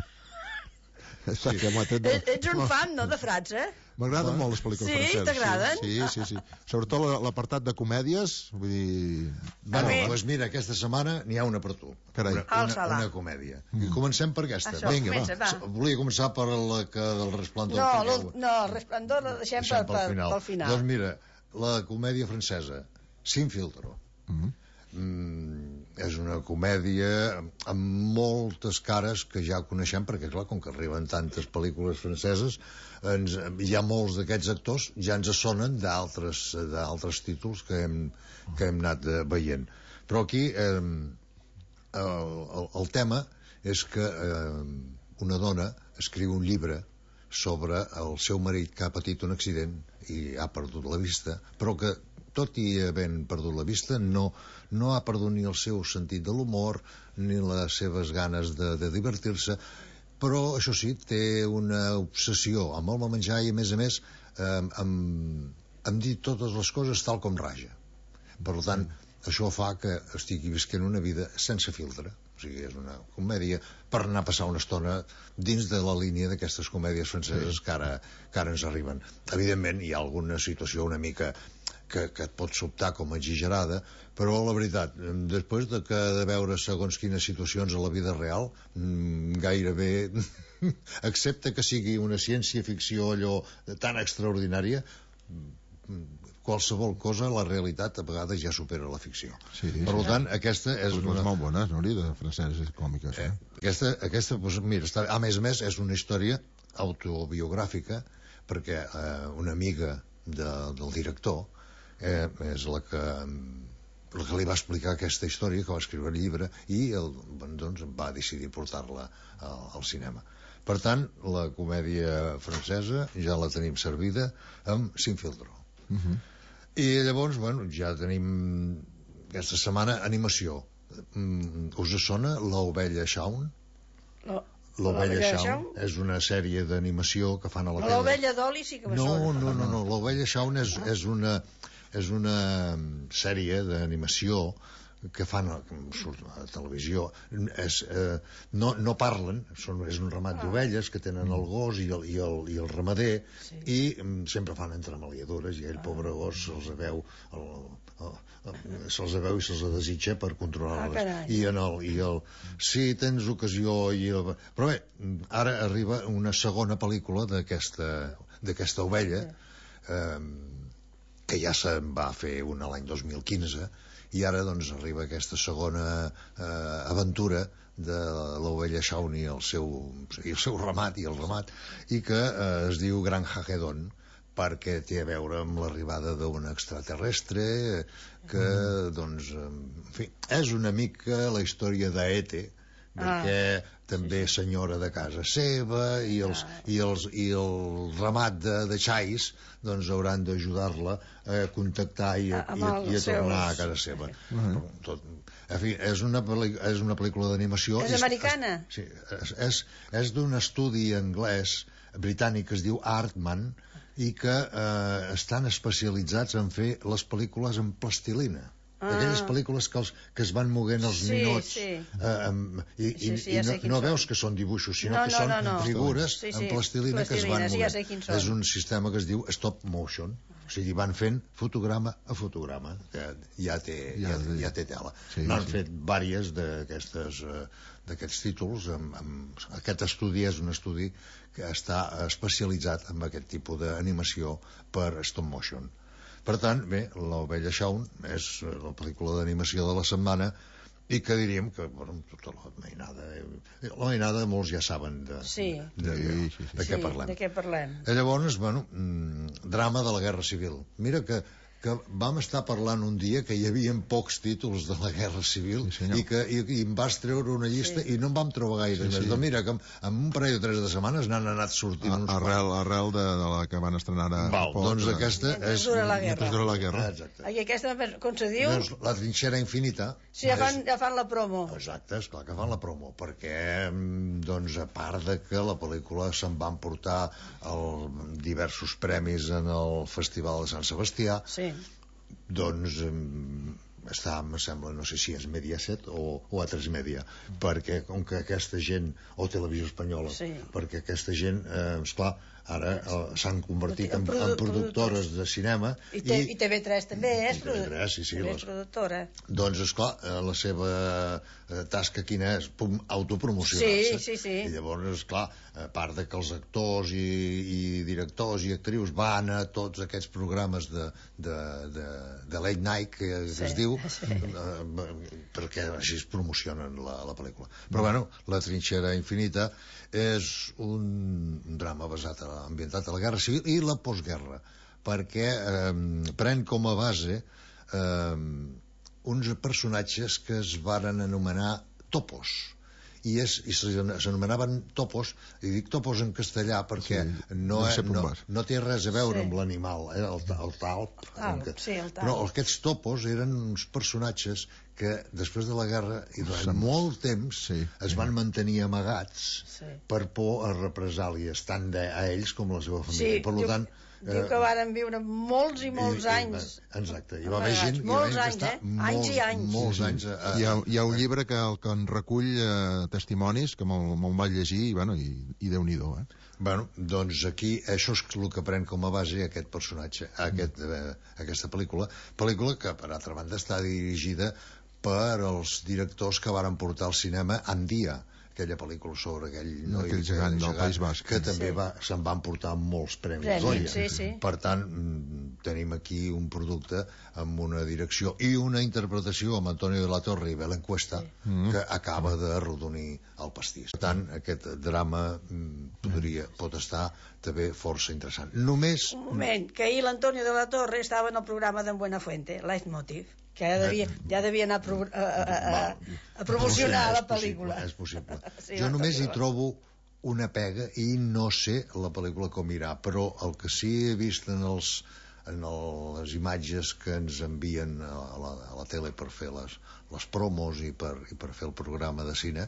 N: Ets un fan, no, de França?
D: M'agraden molt les pel·lícules franceses.
N: Sí, t'agraden?
D: Sí. Sobretot l'apartat de comèdies, vull dir...
O: Doncs mira, aquesta setmana n'hi ha una per tu. Una comèdia. I comencem per aquesta.
D: Vinga, va.
O: Volia començar per la del Resplendor.
N: No, el Resplendor la deixem pel final.
O: Doncs mira, la comèdia francesa, Sin filtro. És una comèdia amb moltes cares que ja coneixem, perquè clar, com que arriben tantes pel·lícules franceses, hi ha molts d'aquests actors ja ens sonen d'altres títols que hem anat veient. Però aquí el tema és que una dona escriu un llibre sobre el seu marit que ha patit un accident i ha perdut la vista, però que tot i havent perdut la vista no ha perdut ni el seu sentit de l'humor ni les seves ganes de divertir-se, però això sí, té una obsessió amb el menjar i a més amb dir totes les coses tal com raja. Per tant, això fa que estigui visquent una vida sense filtre. O sigui, és una comèdia per anar a passar una estona dins de la línia d'aquestes comèdies franceses que ara ens arriben. Evidentment, hi ha alguna situació una mica que et pot sobtar com a exagerada, però la veritat, després de veure segons quines situacions a la vida real, gairebé, excepte que sigui una ciència-ficció allò tan extraordinària, qualsevol cosa, la realitat a vegades ja supera la ficció. Per tant, aquesta és
D: una... molt bones, no?, de franceses còmiques.
O: Aquesta, mira, a més, és una història autobiogràfica, perquè una amiga del director és la que li va explicar aquesta història, que va escriure el llibre, i doncs va decidir portar-la al cinema. Per tant, la comèdia francesa ja la tenim servida amb Sin filtro. I llavors, ja tenim aquesta setmana animació. Us sona l'Ovella Shaun? L'Ovella Shaun és una sèrie d'animació que fan a la tele.
N: L'Ovella Dolly sí que me sona.
O: No, l'Ovella Shaun és una sèrie d'animació que fan a televisió. No parlen, és un ramat d'ovelles que tenen el gos i el ramader, i sempre fan entremaliadures, i ell, pobre gos, se'ls veu i se'ls desitja per controlar-les. Si tens ocasió... Però bé, ara arriba una segona pel·lícula d'aquesta ovella, que ja se'n va fer una l'any 2015, i ara doncs arriba aquesta segona aventura de l'Ovella Shaun i el seu ramat, i que es diu Gran Hagedon, perquè té a veure amb l'arribada d'un extraterrestre que, doncs, en fi, és una mica la història d'E.T., perquè també senyora de casa seva, i el ramat de xais doncs hauran d'ajudar-la a contactar i a tornar a casa seva. En fi, és una pel·lícula d'animació.
N: És americana?
O: Sí, és d'un estudi anglès britànic que es diu Aardman, i que estan especialitzats en fer les pel·lícules en plastilina. Aquelles pel·lícules que es van moguent els ninots, i no veus que són dibuixos, sinó que són figures en plastilina que es van moguent. És un sistema que es diu stop motion, o sigui, van fent fotograma a fotograma, que ja té tela. N'han fet diverses d'aquests títols. Aquest estudi és un estudi que està especialitzat en aquest tipus d'animació per stop motion. Per tant, bé, l'Ovella Shaun és la pel·lícula d'animació de la setmana, I que diríem que, bueno, tota la mainada molts ja saben de què parlem.
N: De què parlem.
O: Llavors, bueno, drama de la Guerra Civil. Mira que vam estar parlant un dia que hi havia pocs títols de la Guerra Civil i em vas treure una llista i no en vam trobar gaire més. Doncs mira, que en un parell o 3 de setmanes n'han anat sortint uns
D: arrel de la que van estrenar a poc.
O: Doncs aquesta és...
N: Mentre
D: dura la guerra.
O: Exacte.
N: I aquesta, com se diu?
O: La trinxera infinita.
N: Sí, ja fan la promo.
O: Exacte, esclar que fan la promo, perquè, doncs, a part de que la pel·lícula se'n van portar diversos premis en el Festival de Sant Sebastià, doncs està, em sembla, no sé si és Mediaset o A3 Media, perquè com que aquesta gent, o Televisió Espanyola, perquè aquesta gent, esclar, ara s'han convertit en productores de cinema
N: i TV3 també és
O: productora. Doncs, esclar, la seva tasca quina és? Autopromocionar-se.
N: Sí.
O: I llavors, esclar, a part de que els actors i directors i actrius van a tots aquests programes de late night que es diu, perquè així es promocionen la pel·lícula. Però bueno, La trinxera infinita és un drama ambientat a la Guerra Civil i la postguerra, perquè pren com a base uns personatges que es varen anomenar topos, i s'anomenaven topos, i dic topos en castellà perquè no té res a veure amb l'animal, el talp, però aquests topos eren uns personatges que després de la guerra i durant molt temps es van mantenir amagats per por a represàlies tant a ells com a la seva família. Per tant,
N: diu que varen viure molts i molts anys.
O: Exacte, hi va haver gent que va estar molts anys.
D: Hi ha un llibre que en recull testimonis que me'l vaig llegir i Déu-n'hi-do.
O: Bueno, doncs aquí això és el que pren com a base aquest personatge, aquesta pel·lícula que per altra banda està dirigida per els directors que varen portar al cinema Andia, aquella pel·lícula sobre aquell
D: gegant del País Basc,
O: que també se'n van portar molts premis Goya. Per tant, tenim aquí un producte amb una direcció i una interpretació amb Antonio de la Torre i Belén Cuesta que acaba de arrodonir el pastís. Per tant, aquest drama pot estar també força interessant. Només...
N: Un moment, que ahir l'Antonio de la Torre estava en el programa d'en Buenafuente, Leitmotiv, que ja devia anar a promocionar la pel·lícula.
O: És possible. Jo només hi trobo una pega i no sé la pel·lícula com irà, però el que sí he vist en les imatges que ens envien a la tele per fer les promos i per fer el programa de cine,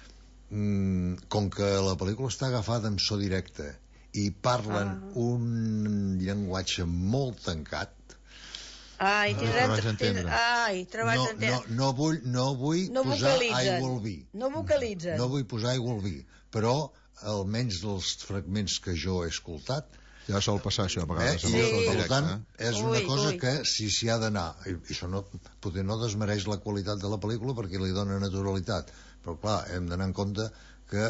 O: com que la pel·lícula està agafada en so directe i parlen un llenguatge molt tancat,
N: treballs d'entendre.
O: No vull posar I will be.
N: No vocalitzen.
O: No vull posar I will be, però almenys els fragments que jo he escoltat
D: ja sol passar això a vegades.
O: Per tant, és una cosa que si s'hi ha d'anar, i això potser no desmereix la qualitat de la pel·lícula perquè li dona naturalitat, però clar, hem d'anar en compte que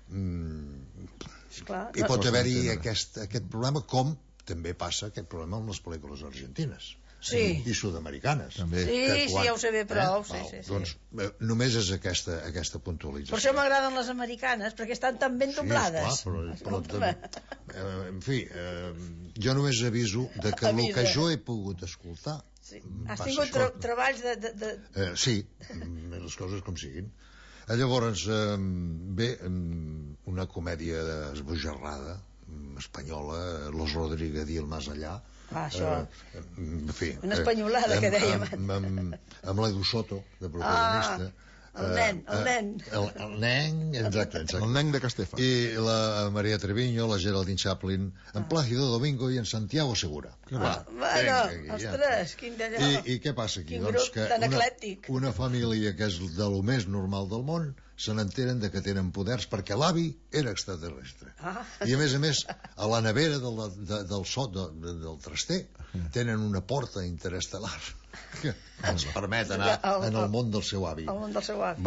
O: hi pot haver-hi aquest problema, com també passa aquest problema amb les pel·lícules argentines i sud-americanes.
N: Sí, ja ho sé bé prou.
O: Doncs només és aquesta puntualització.
N: Per això m'agraden les americanes, perquè estan tan ben doblades.
O: En fi, jo només aviso de que el que jo he pogut escoltar...
N: Has tingut treballs de...
O: Sí, les coses com siguin. Llavors, bé, una comèdia esbojarrada espanyola, Los Rodríguez i el Más Allá, en fi,
N: una espanyolada que dèiem
O: amb l'Edu Soto de protagonista,
N: el nen,
O: exacte,
D: el nen de Castefa,
O: i la Maria Treviño, la Geraldine Chaplin, en Plácido Domingo i en Santiago Segura.
N: Ostres, quin d'allò.
O: I què passa aquí?
N: Quin grup tan eclèctic.
O: Una família que és de lo més normal del món se n'enteren de que tenen poders perquè l'avi era extraterrestre. I a més, a la nevera del traster tenen una porta interestel·lar que ens permet anar en el món del seu avi.
N: El món del seu avi.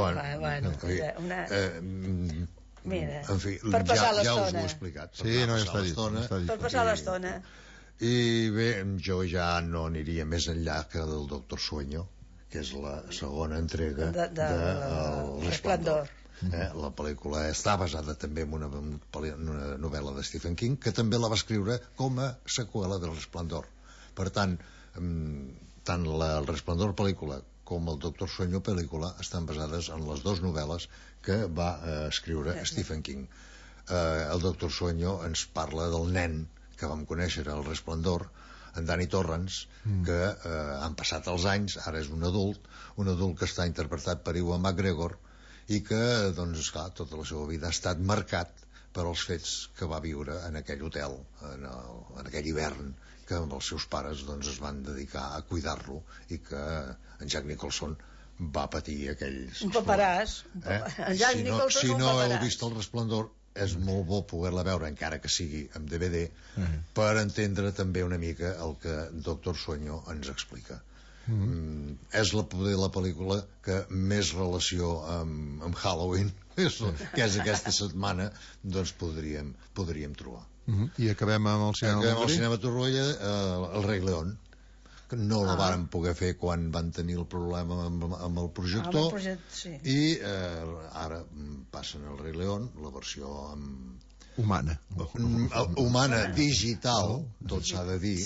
N: Mira, per passar l'estona.
O: Ja us ho he explicat.
D: Sí, no, ja està dit.
N: Per passar l'estona.
O: I bé, jo ja no aniria més enllà que del Doctor Sueño, que és la segona entrega
N: de Resplendor.
O: La pel·lícula està basada també en una novel·la de Stephen King, que també la va escriure com a seqüela del Resplendor. Per tant, tant el Resplendor pel·lícula com el Doctor Sueño pel·lícula estan basades en les dues novel·les que va escriure Stephen King. El Doctor Sueño ens parla del nen que vam conèixer al Resplendor, en Danny Torrance, que han passat els anys, ara és un adult que està interpretat per Ewan McGregor, i que, doncs, clar, tota la seva vida ha estat marcat per als fets que va viure en aquell hotel, en aquell hivern, que amb els seus pares doncs, es van dedicar a cuidar-lo, i que en Jack Nicholson va patir aquells...
N: Un paperàs. En Jack Nicholson
O: si
N: un
O: no
N: paperàs.
O: heu vist el Resplendor, és molt bo poder-la veure, encara que sigui en DVD, per entendre també una mica el que Doctor Sueño ens explica. És la pel·lícula que més relació amb Halloween, que és aquesta setmana, doncs podríem trobar.
D: I acabem amb el cinema.
O: Acabem amb el cinema Torroella, el Rei León, que no la varen poder fer quan van tenir el problema amb el projector, i ara passen el Rei León, la versió humana, digital, tot s'ha de dir,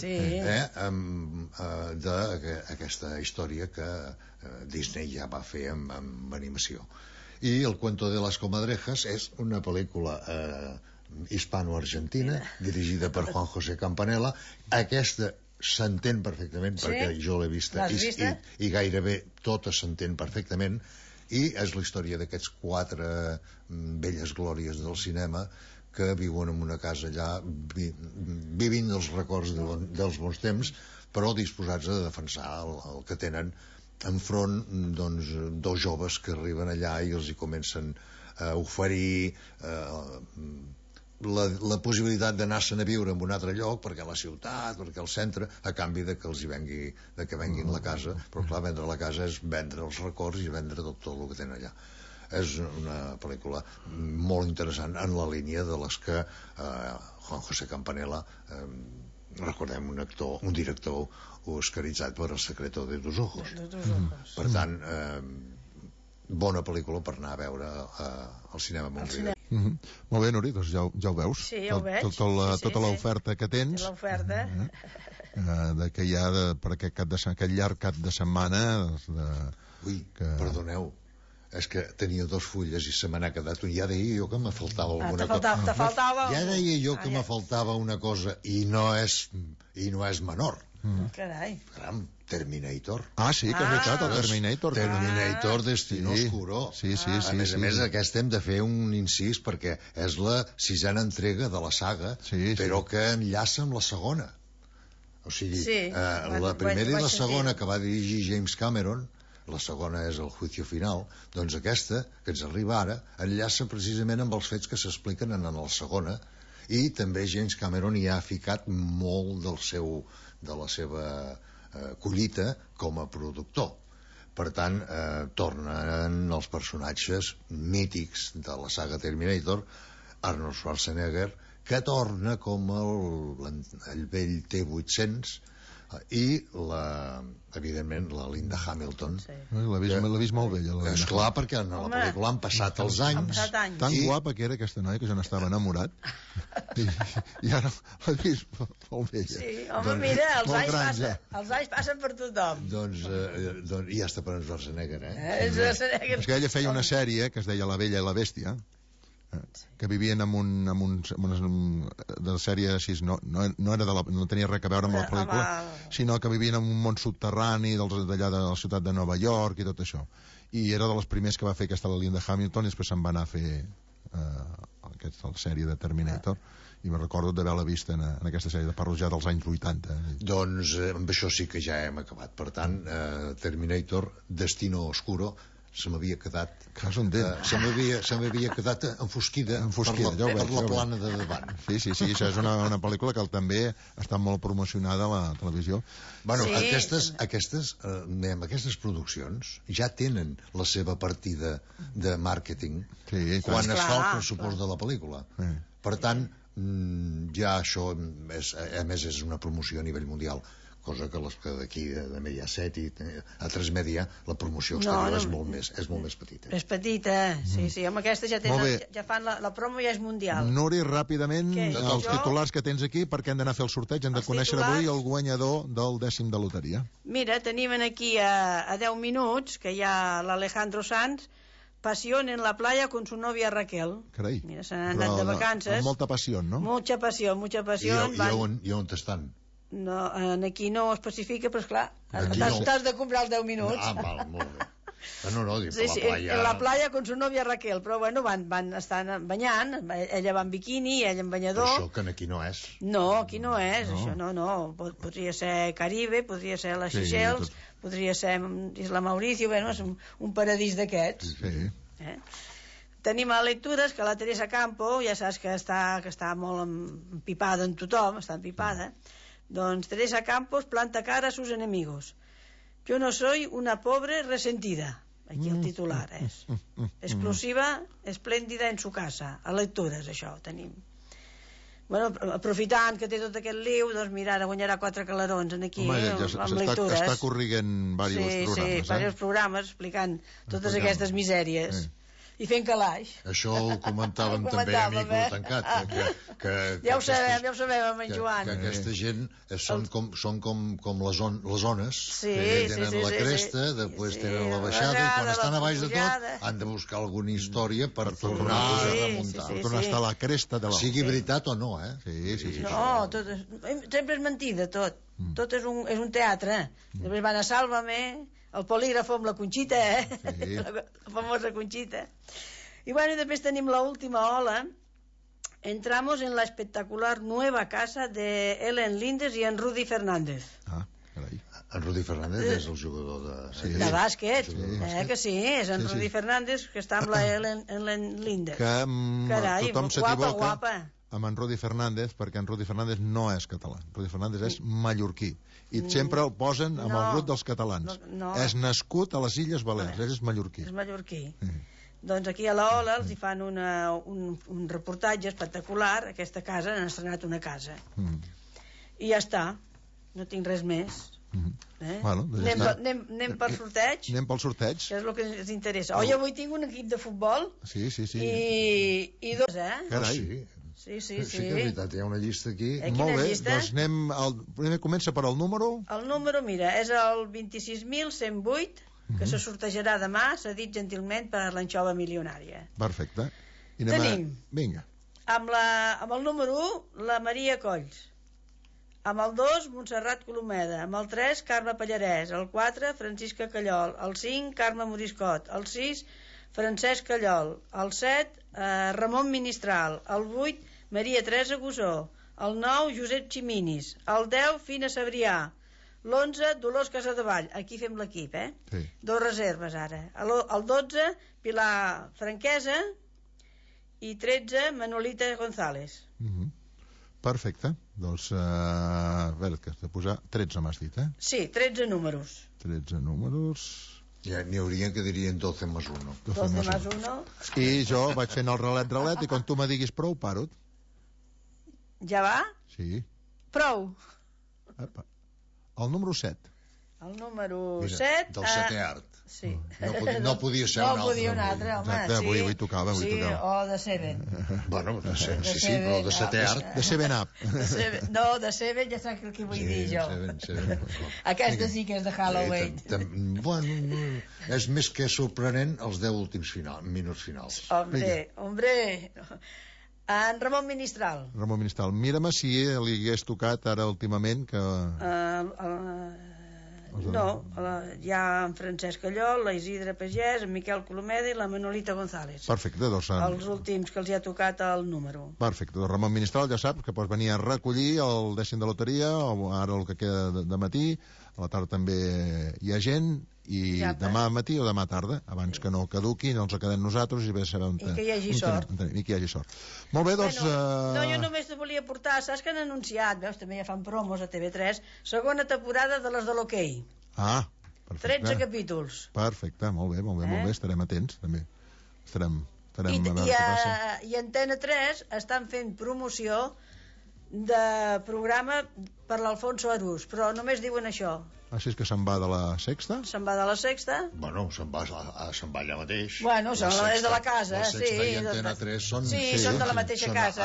O: d'aquesta història que Disney ja va fer amb animació. I El cuento de las comadrejas és una pel·lícula hispano-argentina dirigida per Juan José Campanella. Aquesta s'entén perfectament, perquè jo l'he vista i gairebé tota s'entén perfectament, i és la història d'aquests 4 velles glòries del cinema que viuen en una casa allà, vivint els records dels bons temps, però disposats a defensar el que tenen enfront, doncs, 2 joves que arriben allà i els hi comencen a oferir la possibilitat d'anar-se'n a viure en un altre lloc, perquè la ciutat, perquè el centre, a canvi de que els hi venguin la casa. Però clar, vendre la casa és vendre els records i vendre tot el que tenen allà. És una pel·lícula molt interessant en la línia de les que Juan José Campanella, recordem, un director oscaritzat per El secreto de tus ojos. Per tant, bona pel·lícula per anar a veure al cinema Montreal.
D: Molt bé, Nuri, doncs ja ho veus.
N: Sí, ja ho veig.
D: Tota l'oferta que tens.
N: L'oferta.
D: Que hi ha per aquest llarg cap de setmana.
O: Ui, perdoneu, és que tenia 2 fulles i se me n'ha quedat un. Ja deia jo que me faltava alguna cosa.
N: Te faltava...
O: Ja deia jo que me faltava una cosa, i no és menor.
N: Carai.
O: Caram, Terminator.
D: Sí, que és veritat, el Terminator.
O: Terminator Destino Oscuro.
D: Sí.
O: A més, aquesta hem de fer un incís, perquè és la 6a entrega de la saga, però que enllaça amb la segona. O sigui, la primera i la segona que va dirigir James Cameron, la segona és El juicio final, doncs aquesta, que ens arriba ara, enllaça precisament amb els fets que s'expliquen en la segona, i també James Cameron hi ha ficat molt de la seva collita com a productor. Per tant, tornen els personatges mítics de la saga Terminator, Arnold Schwarzenegger, que torna com el vell T-800, i evidentment la Linda Hamilton.
D: L'he vist molt bella.
O: Esclar, perquè en la pel·lícula han passat els anys.
D: Tan guapa que era aquesta noia que jo n'estava enamorat, i ara l'he vist molt bella.
N: Sí, home, mira, els anys passen per tothom.
O: Doncs ja està per en Schwarzenegger,
D: És que ella feia una sèrie que es deia La Bella i la Bèstia, que vivien en una sèrie així, no tenia res a veure amb la pel·lícula, sinó que vivien en un món subterrani d'allà de la ciutat de Nova York i tot això, i era de les primers que va fer aquesta la Linda Hamilton, i després se'n va anar a fer la sèrie de Terminator, i me recordo d'haver-la vist en aquesta sèrie, de parlo ja dels anys 80.
O: Doncs amb això sí que ja hem acabat. Per tant, Terminator Destino Oscuro se m'havia quedat enfosquida per la plana de davant.
D: Sí, això és una pel·lícula que també està molt promocionada a la televisió.
O: Bueno, aquestes produccions ja tenen la seva partida de màrqueting quan es fa el pressupost de la pel·lícula. Per tant, ja això a més és una promoció a nivell mundial. cosa que les que d'aquí de Mediaset i a Transmedia la promoció exterior és molt més petita.
N: És petita, sí, home, aquesta ja fan la promo, ja és mundial.
D: Nuri, ràpidament, els titulars que tens aquí, perquè hem d'anar a fer el sorteig, hem de conèixer avui el guanyador del 10è de loteria.
N: Mira, tenim aquí a 10 minuts, que hi ha l'Alejandro Sanz, Pasión en la playa con su novia Raquel.
D: Carai.
N: Mira, se n'han anat de vacances.
D: Amb molta passió, no?
N: Mucha passió.
O: I on estan?
N: No, aquí no ho especifica, però esclar, t'has de comprar els 10 minuts.
O: Val, molt bé. No, dic,
N: sí, en la playa con su novia Raquel, però bueno, van estar banyant, ella va en biquini, ella en banyador.
O: Però això que aquí no és.
N: No, aquí no és, això no. Podria ser Caribe, podria ser les Seychelles, podria ser Isla Mauricio, bueno, és un paradís d'aquests.
D: Sí.
N: Tenim a lectures que la Teresa Campo, ja saps que està molt empipada en tothom, està empipada. Doncs Teresa Campos planta cara a sus enemigos. Yo no soy una pobre resentida. Aquí el titular és. Exclusiva, esplèndida en su casa. A lectures, això, tenim. Bueno, aprofitant que té tot aquest liu, doncs mira, ara guanyarà 4 calarons aquí, amb lectures.
D: Està corrigant diversos programes.
N: Sí, diversos programes explicant totes aquestes misèries. I fent calaix.
O: Això ho comentàvem també a Micro Tancat.
N: Ja ho sabem amb en Joan.
O: Que aquesta gent són com les ones.
N: Sí,
O: tenen la cresta, després tenen la baixada, i quan estan a baix de tot han de buscar alguna història per tornar a remuntar.
D: Per tornar a estar a la cresta de l'alt.
O: Sigui veritat o no,
D: Sí.
N: No, sempre és mentida, tot. Tot és un teatre. Després van a Sálvame, el polígrafo amb la Conxita,
D: Sí.
N: la famosa Conxita. I bueno, després tenim l'última ola. Entramos en la espectacular nueva casa de Ellen Lindes i en Rudy Fernández.
O: Carai. En Rudy Fernández és el jugador
N: de bàsquet, que sí, és en Rudy Fernández, que està amb la Ellen Lindes.
D: Que tothom s'equivoca
N: guapa.
D: amb en Rudy Fernández, perquè en Rudy Fernández no és català. Rudy Fernández és mallorquí. I sempre el posen amb el grup dels catalans. És nascut a les Illes Balears, és mallorquí.
N: És mallorquí. Doncs aquí a l'Ola els hi fan un reportatge espectacular. Aquesta casa, han estrenat una casa. I ja està. No tinc res més. Anem pel sorteig.
D: Anem pel sorteig.
N: Que és el que ens interessa. Avui tinc un equip de futbol.
D: Sí.
N: I dos,
D: Carai.
N: Sí.
O: Sí que és veritat, hi ha una llista aquí.
D: Molt bé, doncs primer comença per al número.
N: El número, mira, és el 26.108, que se sortejarà demà, s'ha dit gentilment, per a l'anxova milionària.
D: Perfecte.
N: Tenim.
D: Vinga.
N: Amb el número 1, la Maria Colls. Amb el 2, Montserrat Colomeda. Amb el 3, Carme Pallarès. El 4, Francisca Callol. El 5, Carme Moriscot. El 6, Francesc Callol. El 7, Ramon Ministral. El 8, Maria Teresa Gusó. El 9, Josep Ximinis. El 10, Fina Sabrià. L'11, Dolors Casadevall. Aquí fem l'equip,
D: Sí.
N: 2 reserves ara. El 12, Pilar Franquesa. I 13, Manolita González.
D: Perfecte. Doncs, a veure, que has de posar 13, m'has dit,
N: Sí, 13 números.
D: 13 números.
O: Ja n'hi hauria que dirien 12 més 1.
N: 12 més 1.
D: I jo vaig fent el relet, i quan tu me diguis prou, paro.
N: Ja va?
D: Sí.
N: Prou.
D: El número 7.
N: El número 7...
O: Del setè art.
N: Sí.
O: No podia ser un altre.
N: No podia un altre, home.
D: Exacte, avui tocava.
N: Sí, o de Seven.
O: Bueno, sí, però de setè art.
D: De Seven Up.
N: No, de Seven ja saps el que vull dir jo. Aquesta sí que és de Halloween.
O: Bueno, és més que sorprenent els 10 últims minuts finals.
N: Hombre... En Ramon Ministral.
D: Ramon Ministral. Mira-me si li hagués tocat ara últimament que...
N: No, hi ha en Francesc Callol, la Isidre Pagès, en Miquel Colomeda i la Manolita González.
D: Perfecte, doncs...
N: Els últims que els hi ha tocat el número.
D: Perfecte, doncs Ramon Ministral ja saps que pots venir a recollir el 10è de loteria, o ara el que queda de matí, a la tarda també hi ha gent, i demà matí o demà tarda, abans que no caduqui, no ens quedem nosaltres i bé saber on...
N: I que hi hagi sort.
D: I que hi hagi sort. Molt bé, doncs...
N: No, jo només te volia portar, saps que han anunciat, veus, també ja fan promos a TV3, segona temporada de les de l'hoquei.
D: Perfecte.
N: 13 capítols.
D: Perfecte, molt bé, estarem atents, també. Estarem a veure què passa.
N: I Antena 3 estan fent promoció de programa per l'Alfonso Arús, però només diuen això.
D: Així és que se'n va de la Sexta?
N: Se'n va de la Sexta.
O: Bueno, se'n va allà mateix.
N: Bueno, és de la casa,
O: la
N: sí.
O: Sexta i Antena 3 són...
N: Sí, són de la mateixa casa.